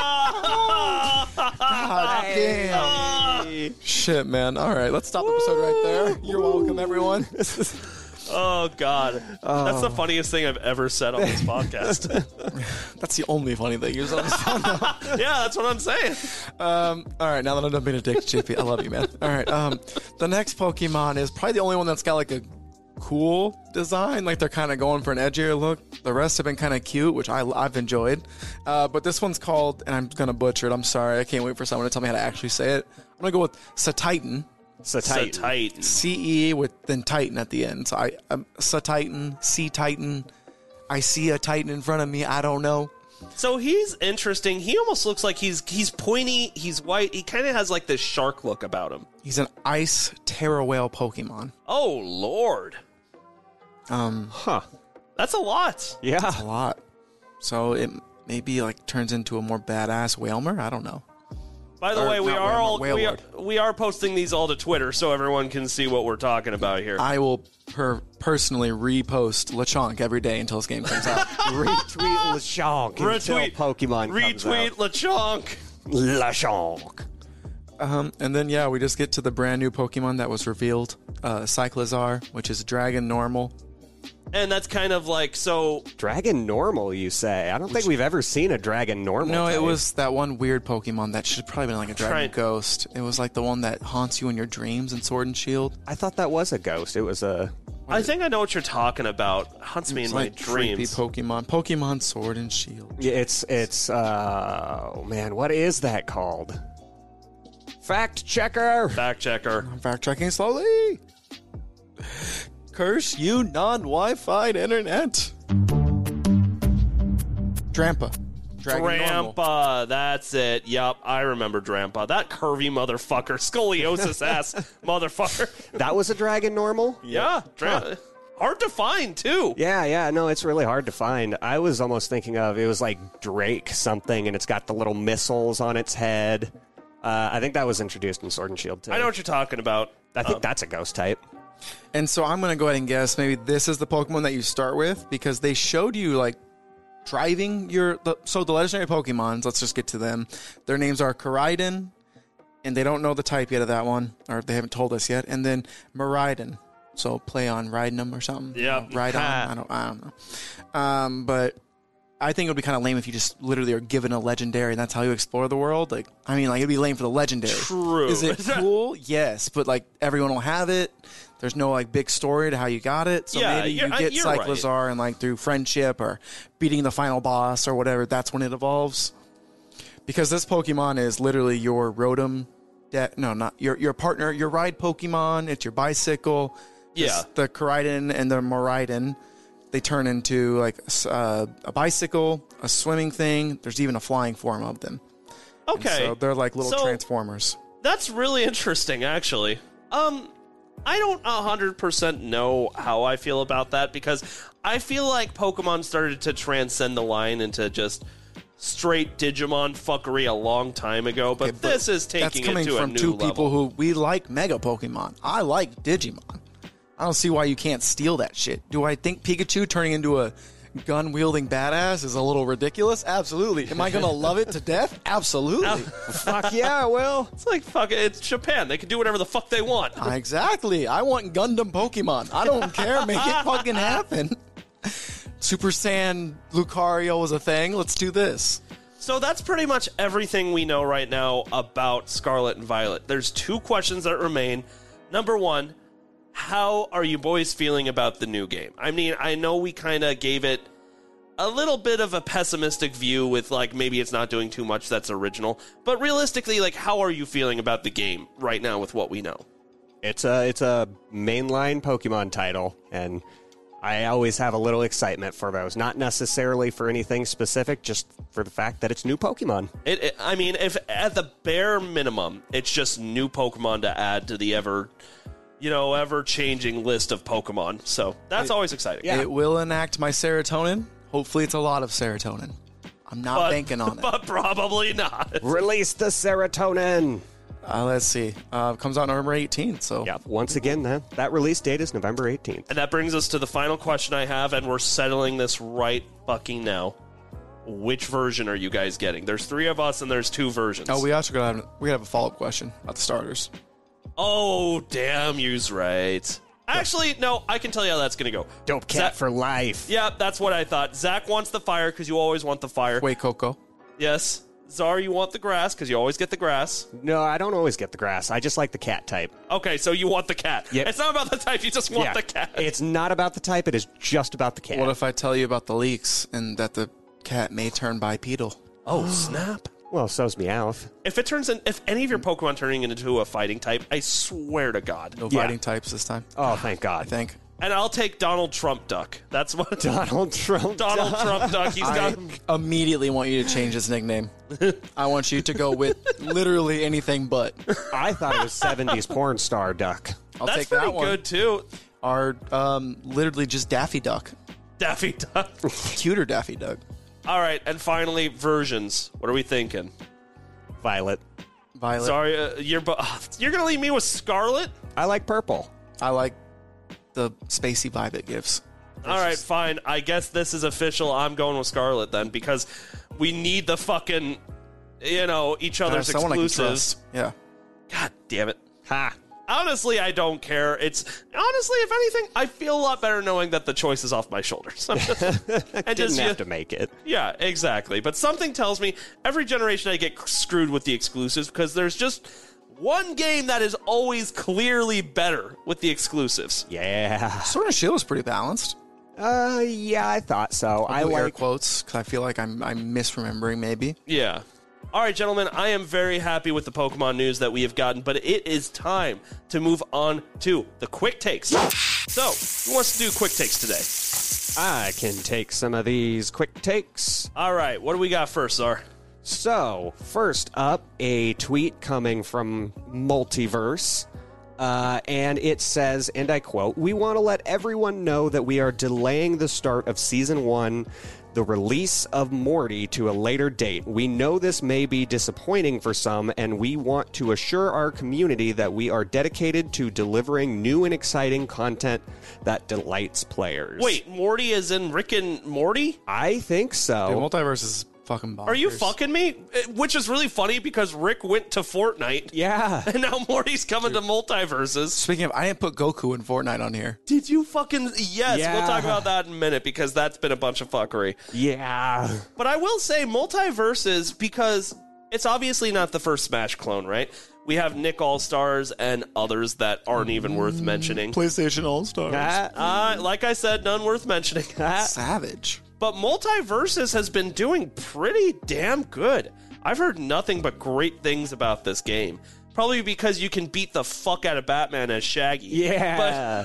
God damn. Shit, man. All right, let's stop the episode right there. You're welcome, everyone. Oh God, that's the funniest thing I've ever said on this podcast. That's the only funny thing you said on this phone. Yeah, that's what I'm saying. Um, all right, now that I'm done being a dick, J P, I love you, man. All right, um, the next Pokemon is probably the only one that's got like a cool design. Like they're kind of going for an edgier look. The rest have been kind of cute, which I, I've enjoyed. Uh, but this one's called, and I'm gonna butcher it. I'm sorry. I can't wait for someone to tell me how to actually say it. I'm gonna go with Satitan. So So tight. tight. C E with then Titan at the end. So I, I'm Satitan, C Titan. I see a Titan in front of me. I don't know. So he's interesting. He almost looks like he's he's pointy. He's white. He kind of has like this shark look about him. He's an Ice Terra Whale Pokemon. Oh Lord, Um, Huh. that's a lot. Yeah. a lot. So it maybe like turns into a more badass Whalmer. I don't know. By the Or way, we not are Whalmer, all we are, Wailord. we are posting these all to Twitter so everyone can see what we're talking about here. I will per- personally repost Lechonk every day until this game comes out. Retweet Lechonk until Retweet. Pokemon Retweet comes out. Lechonk. Lechonk. um, and then yeah, we just get to the brand new Pokemon that was revealed, uh, Cyclizar, which is Dragon Normal. And that's kind of like so. Dragon normal, you say? I don't think we've ever seen a dragon normal. No, it type. was that one weird Pokemon that should probably been like a Dragon Try- Ghost. It was like the one that haunts you in your dreams in Sword and Shield. I thought that was a ghost. It was a. I think I know what you're talking about. Hunts me in It's my like creepy dreams. Pokemon. Pokemon Sword and Shield. Yeah, it's it's. uh Oh man, what is that called? Fact checker. Fact checker. I'm backtracking slowly. Curse you, non-Wi-Fi internet. Drampa. Dragon Normal. Drampa, that's it. Yup, I remember Drampa. That curvy motherfucker, scoliosis ass motherfucker. That was a dragon normal. Yeah, Dra- hard to find too. Yeah, yeah, no, it's really hard to find. I was almost thinking of it was like Drake something, and it's got the little missiles on its head. Uh, I think that was introduced in Sword and Shield too. I know what you're talking about. I think Um, that's a ghost type. And so I'm going to go ahead and guess maybe this is the Pokemon that you start with because they showed you like driving your... The, so the legendary Pokemons, let's just get to them. Their names are Koraidon, and they don't know the type yet of that one, or they haven't told us yet. And then Miraidon. So play on riding them or something. Yeah. Ride on. I don't, I don't know. Um, but I think it would be kind of lame if you just literally are given a legendary and that's how you explore the world. Like, I mean, like it'd be lame for the legendary. True. Is it cool? Yes, but like everyone will have it. There's no like big story to how you got it. So Yeah, maybe you you're- uh, get you're right. Cyclizar and like through friendship or beating the final boss or whatever. That's when it evolves. Because this Pokemon is literally your Rotom. De- no, not your your partner. Your ride Pokemon. It's your bicycle. Yeah. It's the Koraidon and the Miraidon. they turn into like uh, a bicycle, a swimming thing. There's even a flying form of them. Okay. And so they're like little So- transformers. That's really interesting, actually. Um, I don't one hundred percent know how I feel about that, because I feel like Pokemon started to transcend the line into just straight Digimon fuckery a long time ago, but, Okay, but this is That's taking coming it to a from new two level. people who we like Mega Pokemon. I like Digimon. I don't see why you can't steal that shit. Do I think Pikachu turning into a gun-wielding badass is a little ridiculous? Absolutely. Am I going to love it to death? Absolutely. Fuck yeah, I will. It's like, fuck it, it's Japan. They can do whatever the fuck they want. Exactly. I want Gundam Pokemon. I don't care. Make it fucking happen. Super Saiyan Lucario is a thing. Let's do this. So that's pretty much everything we know right now about Scarlet and Violet. There's two questions that remain. Number one, how are you boys feeling about the new game? I mean, I know we kind of gave it a little bit of a pessimistic view with, like, maybe it's not doing too much that's original. But realistically, like, how are you feeling about the game right now with what we know? It's a it's a mainline Pokemon title, and I always have a little excitement for those. Not necessarily for anything specific, just for the fact that it's new Pokemon. It, it, I mean, if at the bare minimum, it's just new Pokemon to add to the ever, you know, ever-changing list of Pokemon. So that's always exciting. Yeah. It will enact my serotonin. Hopefully it's a lot of serotonin. I'm not But- banking on it. But probably not. Release the serotonin! Uh, let's see. Uh, comes out November eighteenth, so Yep, once again, that, that release date is November eighteenth. And that brings us to the final question I have, and we're settling this right fucking now. Which version are you guys getting? There's three of us, and there's two versions. Oh, we also gotta have, we gotta have a follow-up question about the starters. Oh, damn, you's right. Actually, no, I can tell you how that's going to go. Dope cat Zach- for life. Yeah, that's what I thought. Zach wants the fire, because you always want the fire. Wait, Coco. Yes. Czar, you want the grass, because you always get the grass. No, I don't always get the grass. I just like the cat type. Okay, so you want the cat. Yep. It's not about the type, you just want Yeah, the cat. It's not about the type, it is just about the cat. What if I tell you about the leaks and that the cat may turn bipedal? Oh, snap. Well, so's Meowth. If it turns in, if any of your Pokemon turning into a fighting type, I swear to God. No Yeah. fighting types this time, Oh, thank I God. think. And I'll take Donald Trump Duck. That's what Donald Trump. Donald Trump Duck. He's I got. immediately want you to change his nickname. I want you to go with literally anything but. I thought it was seventies porn star duck. I'll That's take pretty that one. good too. Or um, literally just Daffy Duck. Daffy Duck. Cuter Daffy Duck. All right, and finally versions. What are we thinking? Violet. Violet. Sorry, uh, you're bu- you're gonna leave me with Scarlet. I like purple. I like the spacey vibe it gives. All right, fine. I guess this is official. I'm going with Scarlet then, because we need the fucking, you know, each other's Someone I can exclusives. trust. Yeah. God damn it. Ha. Honestly, I don't care. It's honestly, if anything, I feel a lot better knowing that the choice is off my shoulders. and Didn't just, have yeah, to make it. yeah, exactly. But something tells me every generation I get screwed with the exclusives, because there's just one game that is always clearly better with the exclusives. Yeah. Sword and Shield is pretty balanced. Uh, yeah, I thought so. I I air like. quotes because I feel like I'm I'm misremembering maybe. Yeah. All right, gentlemen, I am very happy with the Pokemon news that we have gotten, but it is time to move on to the quick takes. So, who wants to do quick takes today? I can take some of these quick takes. All right, what do we got first, Czar? So, first up, a tweet coming from Multiverse. Uh, and it says, and I quote, "We want to let everyone know that we are delaying the start of Season one, the release of Morty, to a later date. We know this may be disappointing for some, and we want to assure our community that we are dedicated to delivering new and exciting content that delights players." Wait, Morty is in Rick and Morty? I think Dude, so. Multiverse is fucking bonkers. Are you fucking me? Eh, Which is really funny because Rick went to Fortnite, Yeah. and now Morty's coming to multiverses. Speaking of, I didn't put Goku in Fortnite on here. Did you fucking... Yes, Yeah. we'll talk about that in a minute because that's been a bunch of fuckery. Yeah. But I will say multiverses because it's obviously not the first Smash clone, right? We have Nick All-Stars and others that aren't even worth mentioning. PlayStation All Stars. Uh, like I said, none worth mentioning. Savage. But Multiverses has been doing pretty damn good. I've heard nothing but great things about this game. Probably because you can beat the fuck out of Batman as Shaggy. Yeah.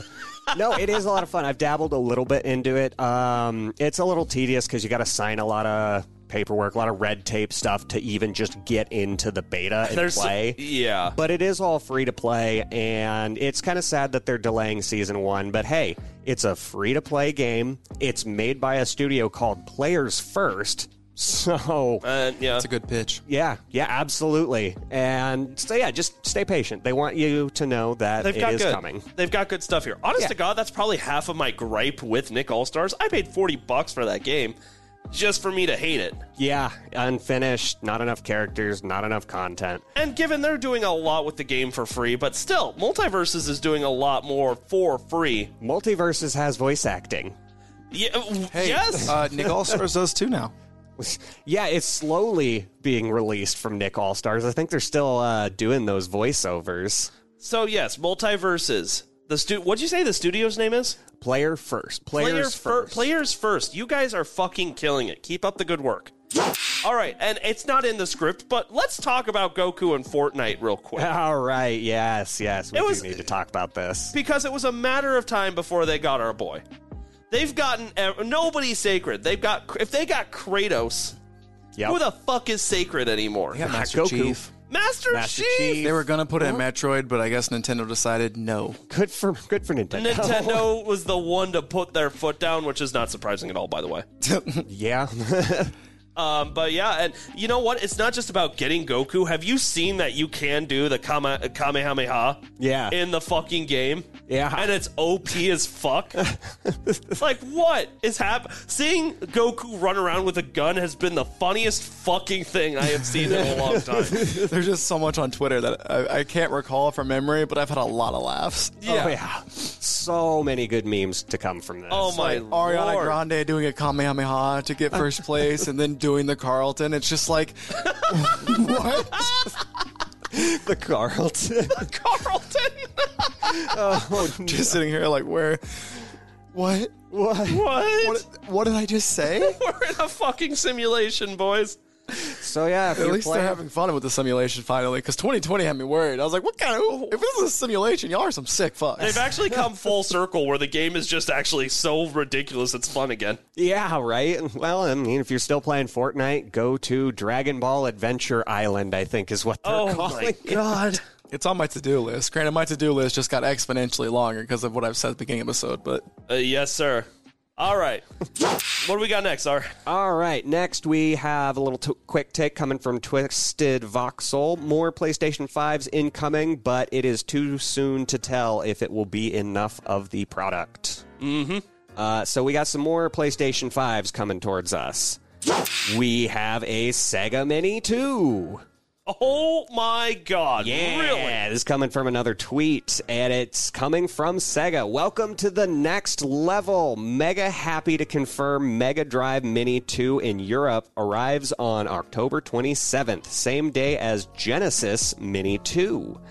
No, it is a lot of fun. I've dabbled a little bit into it. Um, it's a little tedious because you got to sign a lot of paperwork, a lot of red tape stuff to even just get into the beta and There's play. Yeah. But it is all free to play, and it's kind of sad that they're delaying season one. But hey, it's a free to play game. It's made by a studio called Players First. So, Uh, yeah. It's a good pitch. yeah, yeah, absolutely. And so, yeah, just stay patient. They want you to know that They've it got is good. coming. They've got good stuff here. Honest Yeah. to God, that's probably half of my gripe with Nick All-Stars. I paid forty bucks for that game just for me to hate it. Yeah, unfinished, not enough characters, not enough content. And given they're doing a lot with the game for free, but still, Multiverses is doing a lot more for free. Multiverses has voice acting. Yeah, w- Hey, yes. uh, Nick All-Stars does too now. Yeah, it's slowly being released from Nick All-Stars. I think they're still uh, doing those voiceovers. So yes, Multiverses. The stu- What'd you say the studio's name is? Player first. Players Player fir- first. Players first. You guys are fucking killing it. Keep up the good work. All right, and it's not in the script, but let's talk about Goku and Fortnite real quick. All right, yes, yes. We It do was- need to talk about this. Because it was a matter of time before they got our boy. They've gotten ev- nobody's sacred. They've got if they got Kratos, Yep. who the fuck is sacred anymore? Yeah, Master Goku. Chief. Master, Master Chief. Chief. They were gonna put it in Metroid, but I guess Nintendo decided no. Good for good for Nintendo. Nintendo was the one to put their foot down, which is not surprising at all, by the way. Yeah. Um, but yeah, and you know what? It's not just about getting Goku. Have you seen that you can do the Kame- Kamehameha Yeah. in the fucking game? Yeah. And it's O P as fuck. Like, what is happening? Seeing Goku run around with a gun has been the funniest fucking thing I have seen in a long time. There's just so much on Twitter that I, I can't recall from memory, but I've had a lot of laughs. Yeah. Oh, yeah. So many good memes to come from this. Oh my Ariana lord. Grande doing a Kamehameha to get first place and then doing the Carlton. It's just like, what? The Carlton. Carlton! Just sitting here like, where? What? What? what? What, what did I just say? We're in a fucking simulation, boys. So yeah, if At you're least playing, they're having fun with the simulation finally, because twenty twenty had me worried. I was like, what kind of, if this is a simulation, y'all are some sick fucks. They've actually come full circle where the game is just actually so ridiculous it's fun again. yeah, right. Well, I mean, if you're still playing Fortnite, go to Dragon Ball Adventure Island. I think is what they're Oh calling my it. god. It's on my to-do list. Granted, my to-do list just got exponentially longer because of what I've said at the beginning of the episode, but Uh, yes, sir. All right. What do we got next, Ar? All right, next we have a little t- quick take coming from Twisted Voxel. More PlayStation fives incoming, but it is too soon to tell if it will be enough of the product. Mm-hmm. Uh, so we got some more PlayStation fives coming towards us. We have a Sega Mini two. Oh my god. Yeah, Really? this is coming from another tweet, and it's coming from Sega. Welcome to the next level. Mega happy to confirm Mega Drive Mini two in Europe arrives on October twenty-seventh, same day as Genesis Mini two.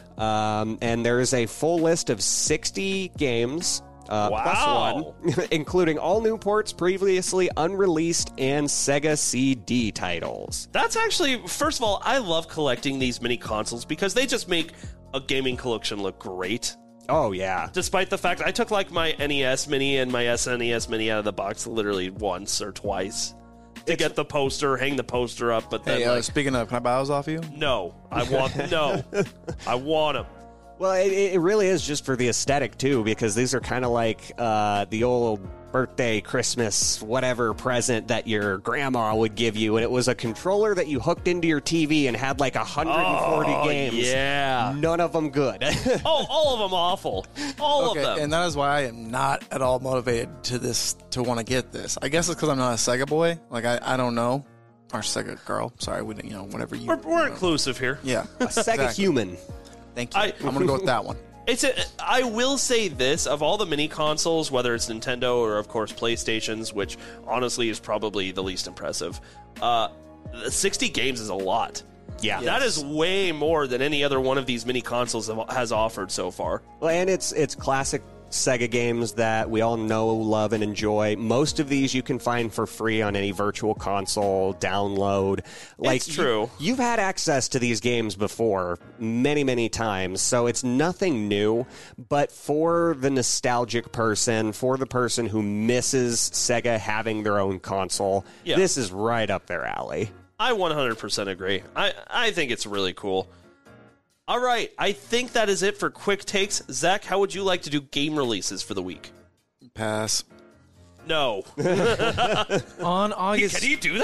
Um, and there is a full list of sixty games. Uh, Wow. Plus one, including all new ports, previously unreleased, and Sega C D titles. That's actually, first of all, I love collecting these mini consoles because they just make a gaming collection look great. Oh, yeah. Despite the fact I took like my N E S Mini and my S N E S Mini out of the box literally once or twice to get the poster, hang the poster up, but then hey, uh, like, speaking of, can I buy those off you? no, I want no, I want them. Well, it, it really is just for the aesthetic, too, because these are kind of like uh, the old birthday, Christmas, whatever present that your grandma would give you, and it was a controller that you hooked into your T V and had like one hundred forty Oh, games. yeah. None of them good. Oh, all of them awful. All Okay, of them. and that is why I am not at all motivated to this, to want to get this. I guess it's because I'm not a Sega boy. Like, I, I don't know. Or Sega girl. Sorry, we didn't, you know, whatever you... we're we're you know. inclusive here. Yeah. A Sega human. Thank you. I- I, am going to go with that one. It's a, I will say this, of all the mini consoles, whether it's Nintendo or, of course, PlayStations, which honestly is probably the least impressive, uh, sixty games is a lot. Yeah. That is way more than any other one of these mini consoles have- has offered so far. Well, and it's it's classic Sega games that we all know, love, and enjoy. Most of these you can find for free on any virtual console download. Like, It's true. You, you've had access to these games before many, many times, so it's nothing new. But for the nostalgic person, for the person who misses Sega having their own console, Yeah. this is right up their alley. I one hundred percent agree. I, I think it's really cool. All right, I think that is it for quick takes. Zach, how would you like to do game releases for the week? Pass. No. On August... Can you do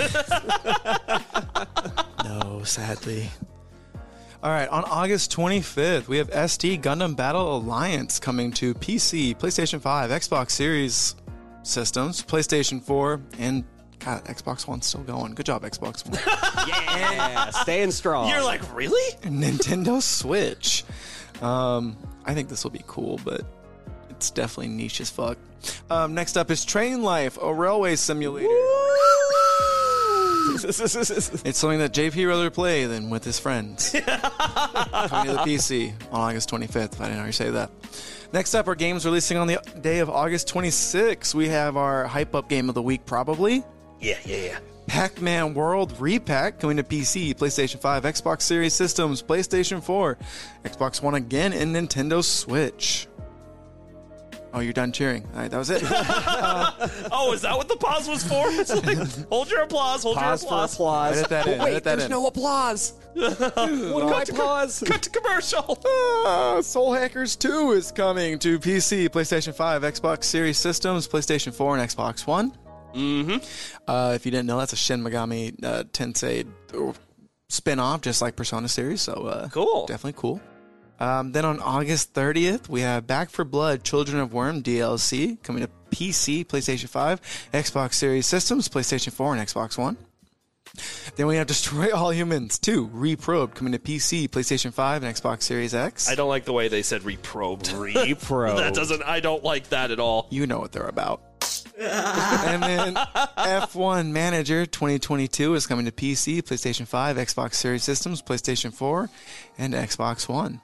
that? No, sadly. All right, on August twenty-fifth, we have S T Gundam Battle Alliance coming to P C, PlayStation five, Xbox Series systems, PlayStation four, and God, Xbox One's still going. Good job, Xbox One. Yeah, staying strong. You're like, really? Nintendo Switch. Um, I think this will be cool, but it's definitely niche as fuck. Um, next up is Train Life, a railway simulator. It's something that J P rather play than with his friends. Coming to the P C on August twenty-fifth, if I didn't already say that. Next up are games releasing on the day of August twenty-sixth. We have our hype-up game of the week, probably. Yeah, yeah, yeah. Pac-Man World Repack coming to P C, PlayStation five, Xbox Series systems, PlayStation four, Xbox One again, and Nintendo Switch. Oh, you're done cheering. All right, that was it. Oh, is that what the pause was for? It's like, hold your applause, hold Pause your for applause. applause. Edit that in, Wait, edit that there's in. no applause. Why pause? Cut to commercial. Ah, Soul Hackers two is coming to P C, PlayStation five, Xbox Series systems, PlayStation four, and Xbox One. Mm-hmm. Uh, if you didn't know, that's a Shin Megami uh, Tensei spin-off, just like Persona series, so uh, Cool. definitely cool. Um, then on August thirtieth, we have Back for Blood Children of Worm D L C coming to P C, PlayStation five, Xbox Series systems, PlayStation four, and Xbox One. Then we have Destroy All Humans two, Reprobed, coming to P C, PlayStation five, and Xbox Series X. I don't like the way they said reprobed. Reprobed. That doesn't, I don't like that at all. You know what they're about. And then F one Manager twenty twenty-two is coming to P C, PlayStation five, Xbox Series systems, PlayStation four, and Xbox One.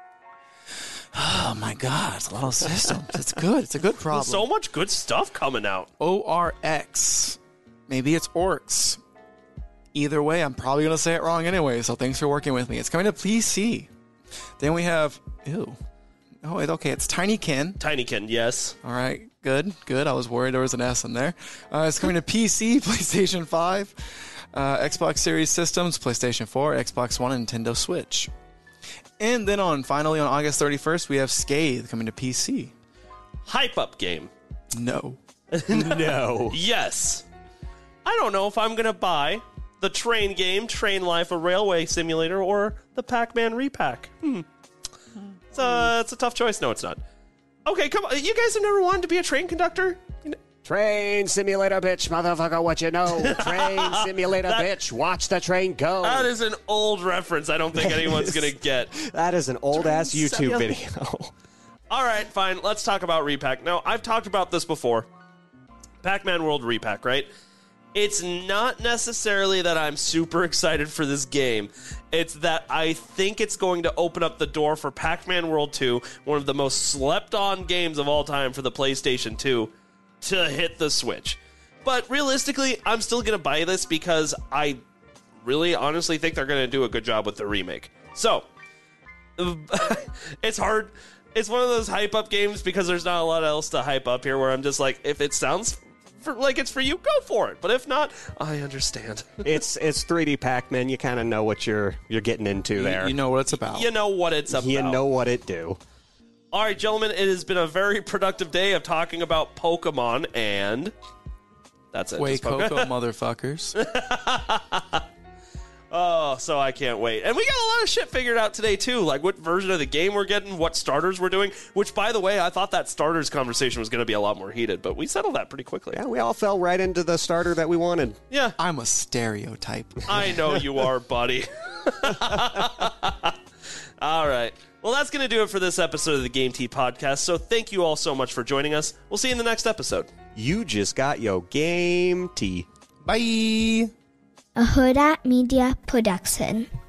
Oh my God, it's a lot of systems. It's good. It's a good problem. So much good stuff coming out. O R X. Maybe it's Orcs. Either way, I'm probably going to say it wrong anyway, so thanks for working with me. It's coming to P C. Then we have... Ew. Oh, it, okay, it's Tinykin. Tinykin, yes. All right, good, good. I was worried there was an S in there. Uh, it's coming to P C, PlayStation five, uh, Xbox Series systems, PlayStation four, Xbox One, and Nintendo Switch. And then on finally on August thirty-first, we have Scathe coming to P C. Hype up game. No. No. Yes. I don't know if I'm going to buy the train game, Train Life, a railway simulator, or the Pac-Man repack. Hmm. It's a, it's a tough choice. No, it's not. Okay, come on. You guys have never wanted to be a train conductor? Train simulator, bitch, motherfucker, what you know? Train simulator, That- bitch, watch the train go. That is an old reference I don't think anyone's going to get. That is an old-ass YouTube simulator. video. All right, fine. Let's talk about Repack. Now, I've talked about this before. Pac-Man World Repack, right? It's not necessarily that I'm super excited for this game. It's that I think it's going to open up the door for Pac-Man World two, one of the most slept-on games of all time for the PlayStation two, to hit the Switch. But realistically, I'm still going to buy this because I really honestly think they're going to do a good job with the remake. So, it's hard. It's one of those hype-up games because there's not a lot else to hype up here where I'm just like, if it sounds... For, like it's for you, go for it. But if not, I understand. It's it's three D Pac-Man. You kind of know what you're you're getting into there. You, you know what it's about. You know what it's about. You know what it do. All right, gentlemen, it has been a very productive day of talking about Pokemon, and that's it. Way Just Poke- Coco, motherfuckers. Oh, so I can't wait. And we got a lot of shit figured out today, too. Like what version of the game we're getting, what starters we're doing. Which, by the way, I thought that starters conversation was going to be a lot more heated, but we settled that pretty quickly. Yeah, we all fell right into the starter that we wanted. Yeah. I'm a stereotype. I know you are, buddy. All right. Well, that's going to do it for this episode of the Game Tea Podcast. So thank you all so much for joining us. We'll see you in the next episode. You just got your game tea. Bye. A Huda Media Production.